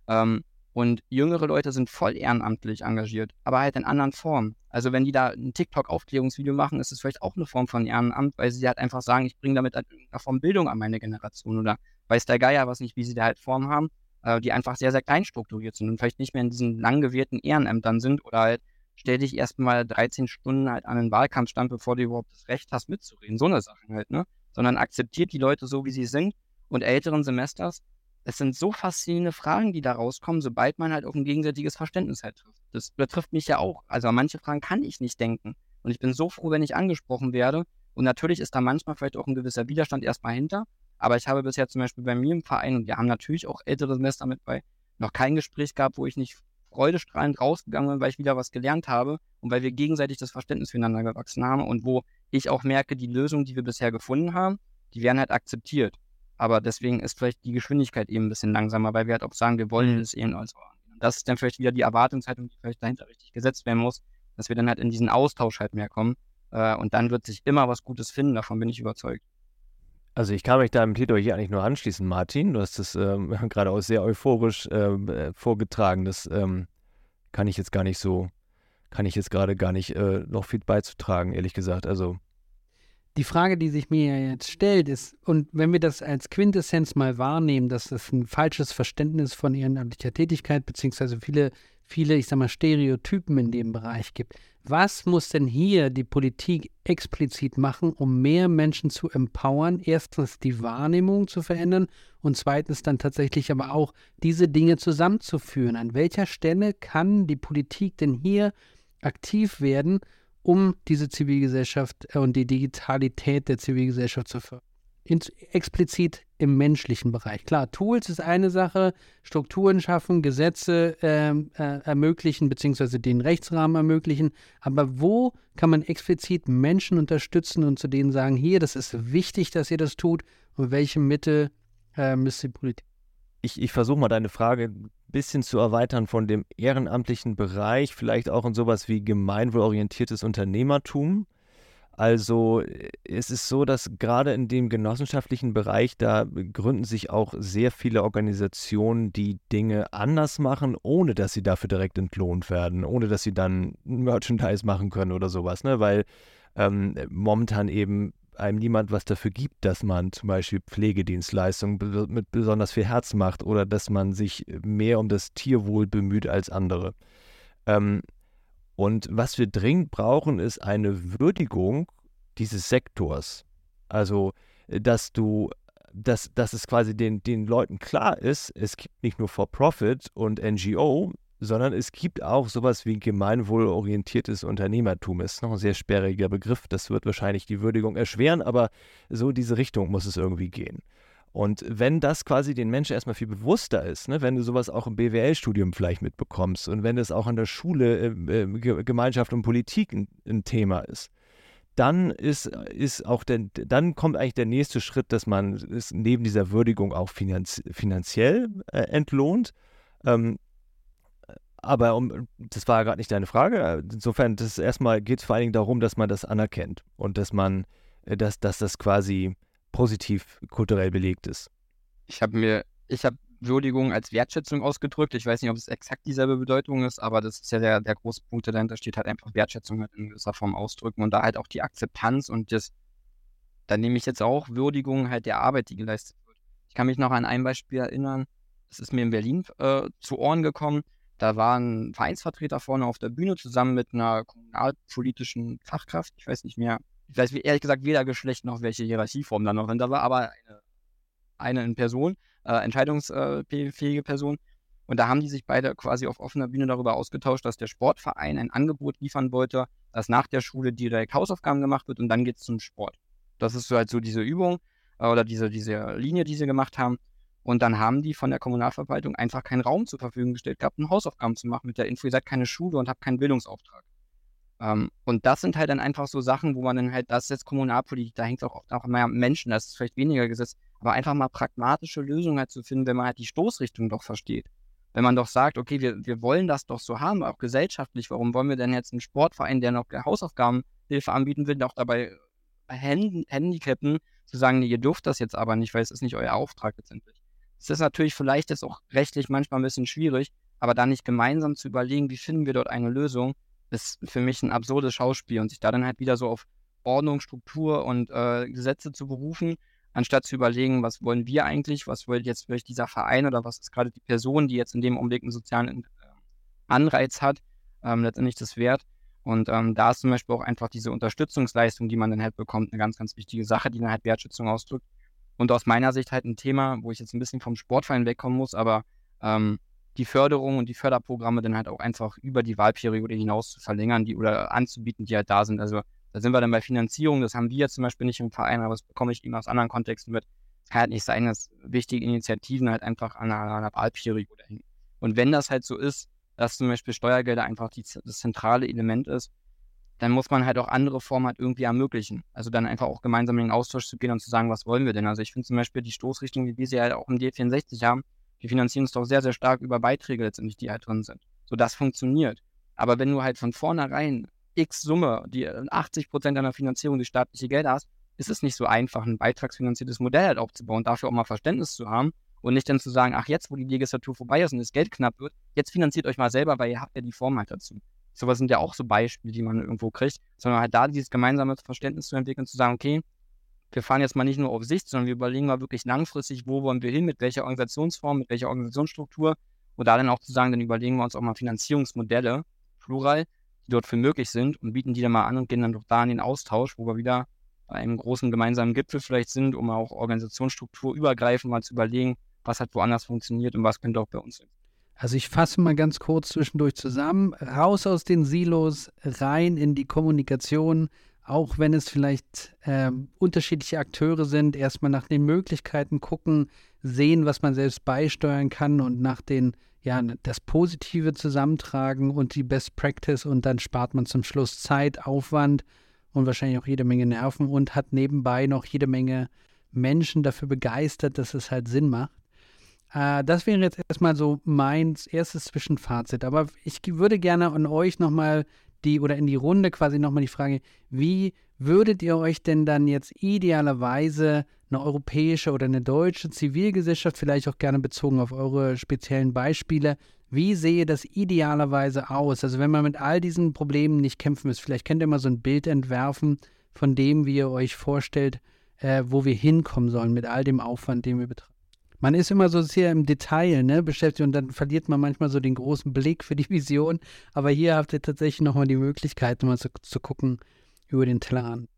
Und jüngere Leute sind voll ehrenamtlich engagiert, aber halt in anderen Formen. Also wenn die da ein TikTok-Aufklärungsvideo machen, ist es vielleicht auch eine Form von Ehrenamt, weil sie halt einfach sagen, ich bringe damit halt irgendeine Form Bildung an meine Generation oder weiß der Geier was nicht, wie sie da halt Formen haben, die einfach sehr, sehr klein strukturiert sind und vielleicht nicht mehr in diesen lang gewählten Ehrenämtern sind oder halt stell dich erstmal 13 Stunden halt an einen Wahlkampfstand, bevor du überhaupt das Recht hast mitzureden, so eine Sache halt, ne? Sondern akzeptiert die Leute so, wie sie sind und älteren Semesters. Es sind so faszinierende Fragen, die da rauskommen, sobald man halt auf ein gegenseitiges Verständnis halt trifft. Das betrifft mich ja auch. Also an manche Fragen kann ich nicht denken. Und ich bin so froh, wenn ich angesprochen werde. Und natürlich ist da manchmal vielleicht auch ein gewisser Widerstand erstmal hinter. Aber ich habe bisher zum Beispiel bei mir im Verein, und wir haben natürlich auch ältere Semester mit bei, noch kein Gespräch gehabt, wo ich nicht freudestrahlend rausgegangen bin, weil ich wieder was gelernt habe und weil wir gegenseitig das Verständnis füreinander gewachsen haben und wo ich auch merke, die Lösungen, die wir bisher gefunden haben, die werden halt akzeptiert. Aber deswegen ist vielleicht die Geschwindigkeit eben ein bisschen langsamer, weil wir halt auch sagen, wir wollen das eben als angehen. Das ist dann vielleicht wieder die Erwartungshaltung, die vielleicht dahinter richtig gesetzt werden muss, dass wir dann halt in diesen Austausch halt mehr kommen. Und dann wird sich immer was Gutes finden, davon bin ich überzeugt. Also ich kann mich deinem Plädoyer hier eigentlich nur anschließen, Martin. Du hast das gerade auch sehr euphorisch vorgetragen. Das kann ich jetzt gerade gar nicht noch viel beizutragen, ehrlich gesagt. Also die Frage, die sich mir jetzt stellt, ist, und wenn wir das als Quintessenz mal wahrnehmen, dass es ein falsches Verständnis von ehrenamtlicher Tätigkeit beziehungsweise viele, ich sag mal, Stereotypen in dem Bereich gibt. Was muss denn hier die Politik explizit machen, um mehr Menschen zu empowern? Erstens die Wahrnehmung zu verändern und zweitens dann tatsächlich aber auch diese Dinge zusammenzuführen. An welcher Stelle kann die Politik denn hier aktiv werden, um diese Zivilgesellschaft und die Digitalität der Zivilgesellschaft zu fördern? Explizit im menschlichen Bereich. Klar, Tools ist eine Sache, Strukturen schaffen, Gesetze ermöglichen, beziehungsweise den Rechtsrahmen ermöglichen, aber wo kann man explizit Menschen unterstützen und zu denen sagen, hier, das ist wichtig, dass ihr das tut und welche Mittel müsste die Politik? Ich versuche mal deine Frage ein bisschen zu erweitern von dem ehrenamtlichen Bereich, vielleicht auch in sowas wie gemeinwohlorientiertes Unternehmertum. Also es ist so, dass gerade in dem genossenschaftlichen Bereich, da gründen sich auch sehr viele Organisationen, die Dinge anders machen, ohne dass sie dafür direkt entlohnt werden, ohne dass sie dann Merchandise machen können oder sowas, ne? Weil momentan eben einem niemand was dafür gibt, dass man zum Beispiel Pflegedienstleistungen mit besonders viel Herz macht oder dass man sich mehr um das Tierwohl bemüht als andere. Und was wir dringend brauchen, ist eine Würdigung dieses Sektors. Also, dass es quasi den Leuten klar ist, es gibt nicht nur For-Profit und NGO, sondern es gibt auch sowas wie gemeinwohlorientiertes Unternehmertum. Ist noch ein sehr sperriger Begriff, das wird wahrscheinlich die Würdigung erschweren, aber so in diese Richtung muss es irgendwie gehen. Und wenn das quasi den Menschen erstmal viel bewusster ist, ne, wenn du sowas auch im BWL-Studium vielleicht mitbekommst und wenn es auch in der Schule Gemeinschaft und Politik ein Thema ist, dann dann kommt eigentlich der nächste Schritt, dass man es neben dieser Würdigung auch finanziell entlohnt. Aber das war ja gerade nicht deine Frage. Insofern, erstmal geht es vor allen Dingen darum, dass man das anerkennt und dass das quasi positiv kulturell belegt ist. Ich habe Würdigung als Wertschätzung ausgedrückt. Ich weiß nicht, ob es exakt dieselbe Bedeutung ist, aber das ist ja der große Punkt, der dahinter steht, halt einfach Wertschätzung halt in gewisser Form ausdrücken und da halt auch die Akzeptanz und da nehme ich jetzt auch Würdigung halt der Arbeit, die geleistet wird. Ich kann mich noch an ein Beispiel erinnern, das ist mir in Berlin zu Ohren gekommen. Da war ein Vereinsvertreter vorne auf der Bühne zusammen mit einer kommunalpolitischen Fachkraft. Ich weiß ehrlich gesagt weder Geschlecht noch welche Hierarchieform da noch hinter war, aber eine in Person, entscheidungsfähige Person. Und da haben die sich beide quasi auf offener Bühne darüber ausgetauscht, dass der Sportverein ein Angebot liefern wollte, dass nach der Schule direkt Hausaufgaben gemacht wird und dann geht es zum Sport. Das ist halt so diese Übung oder diese Linie, die sie gemacht haben. Und dann haben die von der Kommunalverwaltung einfach keinen Raum zur Verfügung gestellt gehabt, um Hausaufgaben zu machen mit der Info, ihr seid keine Schule und habt keinen Bildungsauftrag. Und das sind halt dann einfach so Sachen, wo man dann halt, das ist jetzt Kommunalpolitik, da hängt auch mehr Menschen, das ist vielleicht weniger gesetzt, aber einfach mal pragmatische Lösungen halt zu finden, wenn man halt die Stoßrichtung doch versteht. Wenn man doch sagt, okay, wir wollen das doch so haben, auch gesellschaftlich, warum wollen wir denn jetzt einen Sportverein, der noch Hausaufgabenhilfe anbieten will, auch dabei handicappen, zu sagen, nee, ihr dürft das jetzt aber nicht, weil es ist nicht euer Auftrag letztendlich. Es ist natürlich vielleicht jetzt auch rechtlich manchmal ein bisschen schwierig, aber da nicht gemeinsam zu überlegen, wie finden wir dort eine Lösung, ist für mich ein absurdes Schauspiel und sich da dann halt wieder so auf Ordnung, Struktur und Gesetze zu berufen, anstatt zu überlegen, was wollen wir eigentlich, was will jetzt vielleicht dieser Verein oder was ist gerade die Person, die jetzt in dem Augenblick einen sozialen Anreiz hat, letztendlich das wert. Und da ist zum Beispiel auch einfach diese Unterstützungsleistung, die man dann halt bekommt, eine ganz, ganz wichtige Sache, die dann halt Wertschätzung ausdrückt. Und aus meiner Sicht halt ein Thema, wo ich jetzt ein bisschen vom Sportverein wegkommen muss, aber die Förderung und die Förderprogramme dann halt auch einfach über die Wahlperiode hinaus zu verlängern, oder anzubieten, die halt da sind. Also da sind wir dann bei Finanzierung, das haben wir jetzt zum Beispiel nicht im Verein, aber das bekomme ich eben aus anderen Kontexten mit. Es kann halt nicht sein, dass wichtige Initiativen halt einfach an einer Wahlperiode hängen. Und wenn das halt so ist, dass zum Beispiel Steuergelder einfach das zentrale Element ist, dann muss man halt auch andere Formen halt irgendwie ermöglichen. Also dann einfach auch gemeinsam in den Austausch zu gehen und zu sagen, was wollen wir denn? Also ich finde zum Beispiel die Stoßrichtung, wie wir sie halt auch im D64 haben, wir finanzieren es doch sehr, sehr stark über Beiträge letztendlich, die halt drin sind. So, das funktioniert. Aber wenn du halt von vornherein X Summe, die 80% deiner Finanzierung durch staatliche Gelder hast, ist es nicht so einfach, ein beitragsfinanziertes Modell halt aufzubauen, dafür auch mal Verständnis zu haben und nicht dann zu sagen, ach jetzt, wo die Legislatur vorbei ist und das Geld knapp wird, jetzt finanziert euch mal selber, weil ihr habt ja die Form halt dazu. Sowas sind ja auch so Beispiele, die man irgendwo kriegt, sondern halt da dieses gemeinsame Verständnis zu entwickeln, zu sagen, okay, wir fahren jetzt mal nicht nur auf Sicht, sondern wir überlegen mal wirklich langfristig, wo wollen wir hin, mit welcher Organisationsform, mit welcher Organisationsstruktur und da dann auch zu sagen, dann überlegen wir uns auch mal Finanzierungsmodelle, plural, die dort für möglich sind und bieten die dann mal an und gehen dann doch da in den Austausch, wo wir wieder bei einem großen gemeinsamen Gipfel vielleicht sind, um auch Organisationsstruktur übergreifend mal zu überlegen, was hat woanders funktioniert und was könnte auch bei uns sein. Also ich fasse mal ganz kurz zwischendurch zusammen. Raus aus den Silos, rein in die Kommunikation, auch wenn es vielleicht unterschiedliche Akteure sind, erstmal nach den Möglichkeiten gucken, sehen, was man selbst beisteuern kann und nach das Positive zusammentragen und die Best Practice und dann spart man zum Schluss Zeit, Aufwand und wahrscheinlich auch jede Menge Nerven und hat nebenbei noch jede Menge Menschen dafür begeistert, dass es halt Sinn macht. Das wäre jetzt erstmal so mein erstes Zwischenfazit. Aber ich würde gerne an euch nochmal in die Runde quasi nochmal die Frage, wie würdet ihr euch denn dann jetzt idealerweise eine europäische oder eine deutsche Zivilgesellschaft, vielleicht auch gerne bezogen auf eure speziellen Beispiele, wie sehe das idealerweise aus? Also wenn man mit all diesen Problemen nicht kämpfen müsst, vielleicht könnt ihr mal so ein Bild entwerfen von dem, wie ihr euch vorstellt, wo wir hinkommen sollen mit all dem Aufwand, den wir betreiben. Man ist immer so sehr im Detail, ne, beschäftigt und dann verliert man manchmal so den großen Blick für die Vision. Aber hier habt ihr tatsächlich nochmal die Möglichkeit, mal zu gucken über den Tellerrand.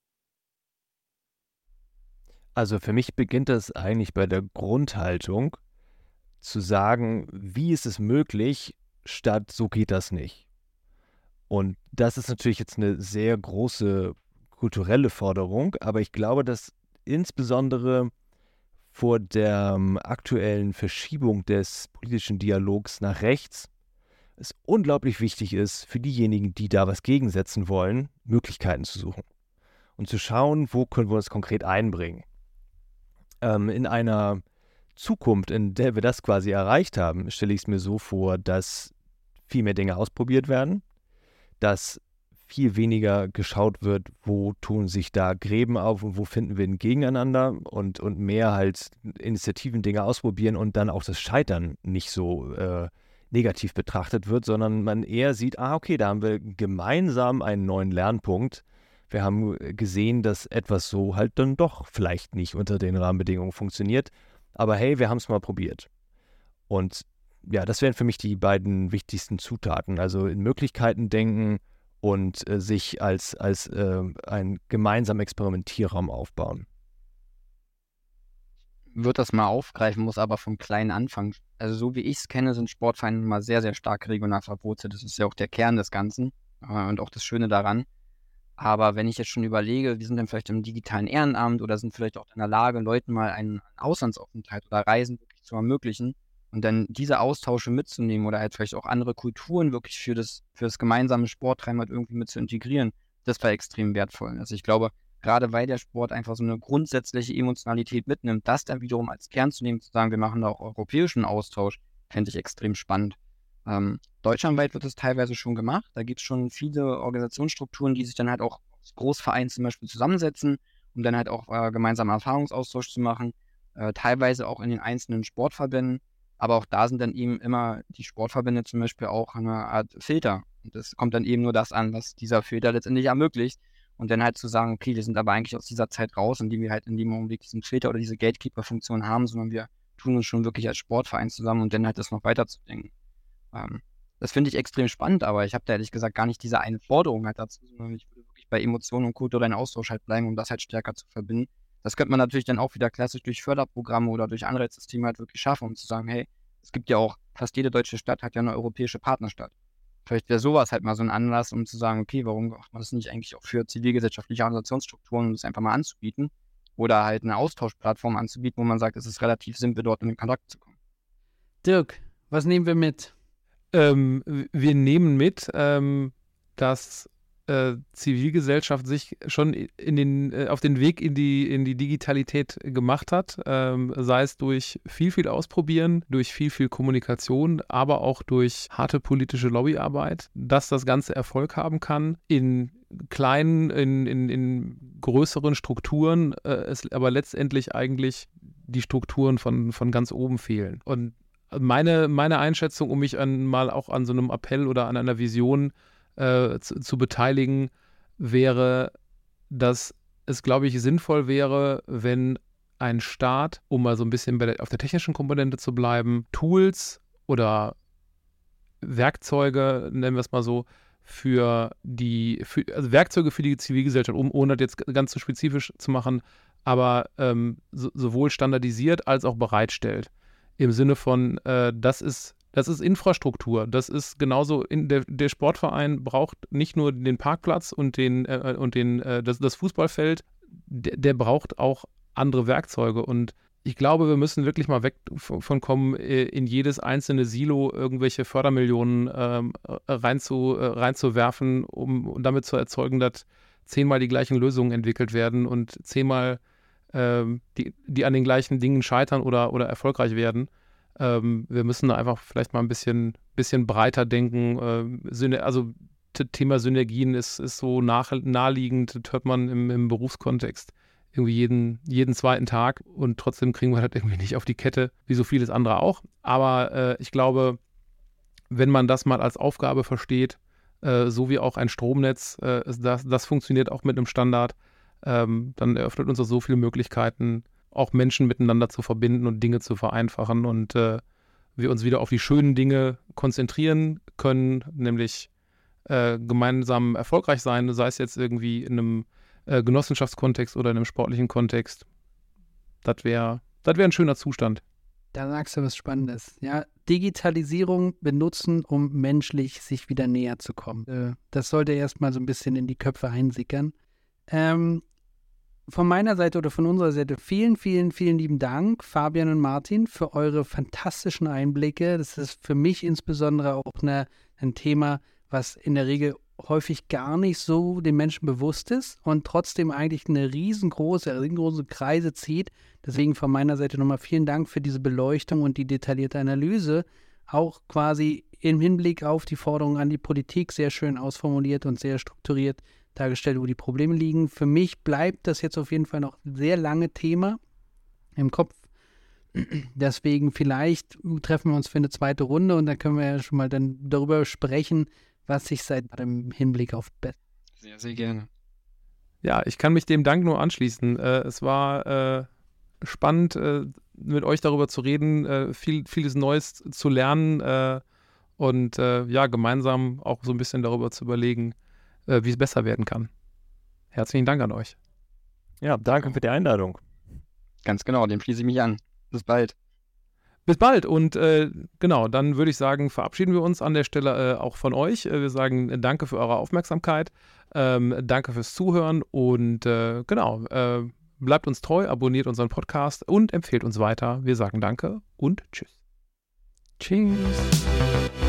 Also für mich beginnt das eigentlich bei der Grundhaltung, zu sagen, wie ist es möglich, statt so geht das nicht. Und das ist natürlich jetzt eine sehr große kulturelle Forderung, aber ich glaube, dass insbesondere vor der aktuellen Verschiebung des politischen Dialogs nach rechts es unglaublich wichtig ist, für diejenigen, die da was gegensetzen wollen, Möglichkeiten zu suchen und zu schauen, wo können wir uns konkret einbringen. In einer Zukunft, in der wir das quasi erreicht haben, stelle ich es mir so vor, dass viel mehr Dinge ausprobiert werden, dass viel weniger geschaut wird, wo tun sich da Gräben auf und wo finden wir ein Gegeneinander und mehr halt Initiativen, Dinge ausprobieren und dann auch das Scheitern nicht so negativ betrachtet wird, sondern man eher sieht, okay, da haben wir gemeinsam einen neuen Lernpunkt. Wir haben gesehen, dass etwas so halt dann doch vielleicht nicht unter den Rahmenbedingungen funktioniert, aber hey, wir haben es mal probiert. Und ja, das wären für mich die beiden wichtigsten Zutaten, also in Möglichkeiten denken und sich als einen gemeinsamen Experimentierraum aufbauen. Wird das mal aufgreifen, muss aber vom kleinen Anfang. Also so wie ich es kenne, sind Sportvereine mal sehr, sehr stark regional verwurzelt. Das ist ja auch der Kern des Ganzen und auch das Schöne daran. Aber wenn ich jetzt schon überlege, wir sind dann vielleicht im digitalen Ehrenamt oder sind vielleicht auch in der Lage, Leuten mal einen Auslandsaufenthalt oder Reisen wirklich zu ermöglichen und dann diese Austausche mitzunehmen oder halt vielleicht auch andere Kulturen wirklich für das gemeinsame Sporttreiben halt irgendwie mit zu integrieren, das war extrem wertvoll. Also ich glaube, gerade weil der Sport einfach so eine grundsätzliche Emotionalität mitnimmt, das dann wiederum als Kern zu nehmen, zu sagen, wir machen da auch europäischen Austausch, fände ich extrem spannend. Deutschlandweit wird es teilweise schon gemacht. Da gibt es schon viele Organisationsstrukturen, die sich dann halt auch aus Großvereinen zum Beispiel zusammensetzen, um dann halt auch gemeinsamen Erfahrungsaustausch zu machen. Teilweise auch in den einzelnen Sportverbänden. Aber auch da sind dann eben immer die Sportverbände zum Beispiel auch eine Art Filter. Und es kommt dann eben nur das an, was dieser Filter letztendlich ermöglicht. Und dann halt zu sagen, okay, wir sind aber eigentlich aus dieser Zeit raus, indem wir halt in dem Augenblick diesen Filter oder diese Gatekeeper-Funktion haben, sondern wir tun uns schon wirklich als Sportverein zusammen und dann halt das noch weiterzudenken. Das finde ich extrem spannend, aber ich habe da ehrlich gesagt gar nicht diese eine Forderung halt dazu, sondern ich würde wirklich bei Emotionen und kulturellen Austausch halt bleiben, um das halt stärker zu verbinden. Das könnte man natürlich dann auch wieder klassisch durch Förderprogramme oder durch Anreizsysteme halt wirklich schaffen, um zu sagen, hey, es gibt ja auch, fast jede deutsche Stadt hat ja eine europäische Partnerstadt. Vielleicht wäre sowas halt mal so ein Anlass, um zu sagen, okay, warum macht man das nicht eigentlich auch für zivilgesellschaftliche Organisationsstrukturen, um das einfach mal anzubieten? Oder halt eine Austauschplattform anzubieten, wo man sagt, es ist relativ simpel, dort in den Kontakt zu kommen. Dirk, was nehmen wir mit? Wir nehmen mit, dass Zivilgesellschaft sich schon auf den Weg in die Digitalität gemacht hat, sei es durch viel Ausprobieren, durch viel Kommunikation, aber auch durch harte politische Lobbyarbeit, dass das Ganze Erfolg haben kann in kleinen, in größeren Strukturen, es aber letztendlich eigentlich die Strukturen von ganz oben fehlen. Und meine Einschätzung, um mich mal auch an so einem Appell oder an einer Vision zu beteiligen, wäre, dass es, glaube ich, sinnvoll wäre, wenn ein Staat, um mal so ein bisschen auf der technischen Komponente zu bleiben, Tools oder Werkzeuge, nennen wir es mal so, also Werkzeuge für die Zivilgesellschaft, ohne das jetzt ganz so spezifisch zu machen, aber sowohl standardisiert als auch bereitstellt. Im Sinne von, das ist Infrastruktur. Das ist genauso, der Sportverein braucht nicht nur den Parkplatz und das Fußballfeld, der braucht auch andere Werkzeuge. Und ich glaube, wir müssen wirklich mal weg von kommen, in jedes einzelne Silo irgendwelche Fördermillionen reinzuwerfen, um damit zu erzeugen, dass 10-mal die gleichen Lösungen entwickelt werden und 10-mal die an den gleichen Dingen scheitern oder erfolgreich werden. Wir müssen da einfach vielleicht mal ein bisschen breiter denken, also Thema Synergien ist so naheliegend, das hört man im Berufskontext irgendwie jeden zweiten Tag und trotzdem kriegen wir das irgendwie nicht auf die Kette, wie so vieles andere auch. Aber ich glaube, wenn man das mal als Aufgabe versteht, so wie auch ein Stromnetz, das funktioniert auch mit einem Standard, dann eröffnet uns das so viele Möglichkeiten, auch Menschen miteinander zu verbinden und Dinge zu vereinfachen und wir uns wieder auf die schönen Dinge konzentrieren können, nämlich gemeinsam erfolgreich sein, sei es jetzt irgendwie in einem Genossenschaftskontext oder in einem sportlichen Kontext. Das wär ein schöner Zustand. Da sagst du was Spannendes. Ja, Digitalisierung benutzen, um menschlich sich wieder näher zu kommen. Das sollte erstmal so ein bisschen in die Köpfe einsickern. Von meiner Seite oder von unserer Seite vielen, vielen, vielen lieben Dank, Fabian und Martin, für eure fantastischen Einblicke. Das ist für mich insbesondere auch ein Thema, was in der Regel häufig gar nicht so den Menschen bewusst ist und trotzdem eigentlich eine riesengroße Kreise zieht. Deswegen von meiner Seite nochmal vielen Dank für diese Beleuchtung und die detaillierte Analyse. Auch quasi im Hinblick auf die Forderungen an die Politik sehr schön ausformuliert und sehr strukturiert dargestellt, wo die Probleme liegen. Für mich bleibt das jetzt auf jeden Fall noch ein sehr lange Thema im Kopf. Deswegen vielleicht treffen wir uns für eine zweite Runde und dann können wir ja schon mal dann darüber sprechen, was sich seit dem Hinblick auf Bett. Sehr, sehr gerne. Ja, ich kann mich dem Dank nur anschließen. Es war spannend, mit euch darüber zu reden, vieles Neues zu lernen und gemeinsam auch so ein bisschen darüber zu überlegen, wie es besser werden kann. Herzlichen Dank an euch. Ja, danke für die Einladung. Ganz genau, dem schließe ich mich an. Bis bald. Bis bald und dann würde ich sagen, verabschieden wir uns an der Stelle auch von euch. Wir sagen danke für eure Aufmerksamkeit, danke fürs Zuhören und bleibt uns treu, abonniert unseren Podcast und empfehlt uns weiter. Wir sagen danke und tschüss. Tschüss.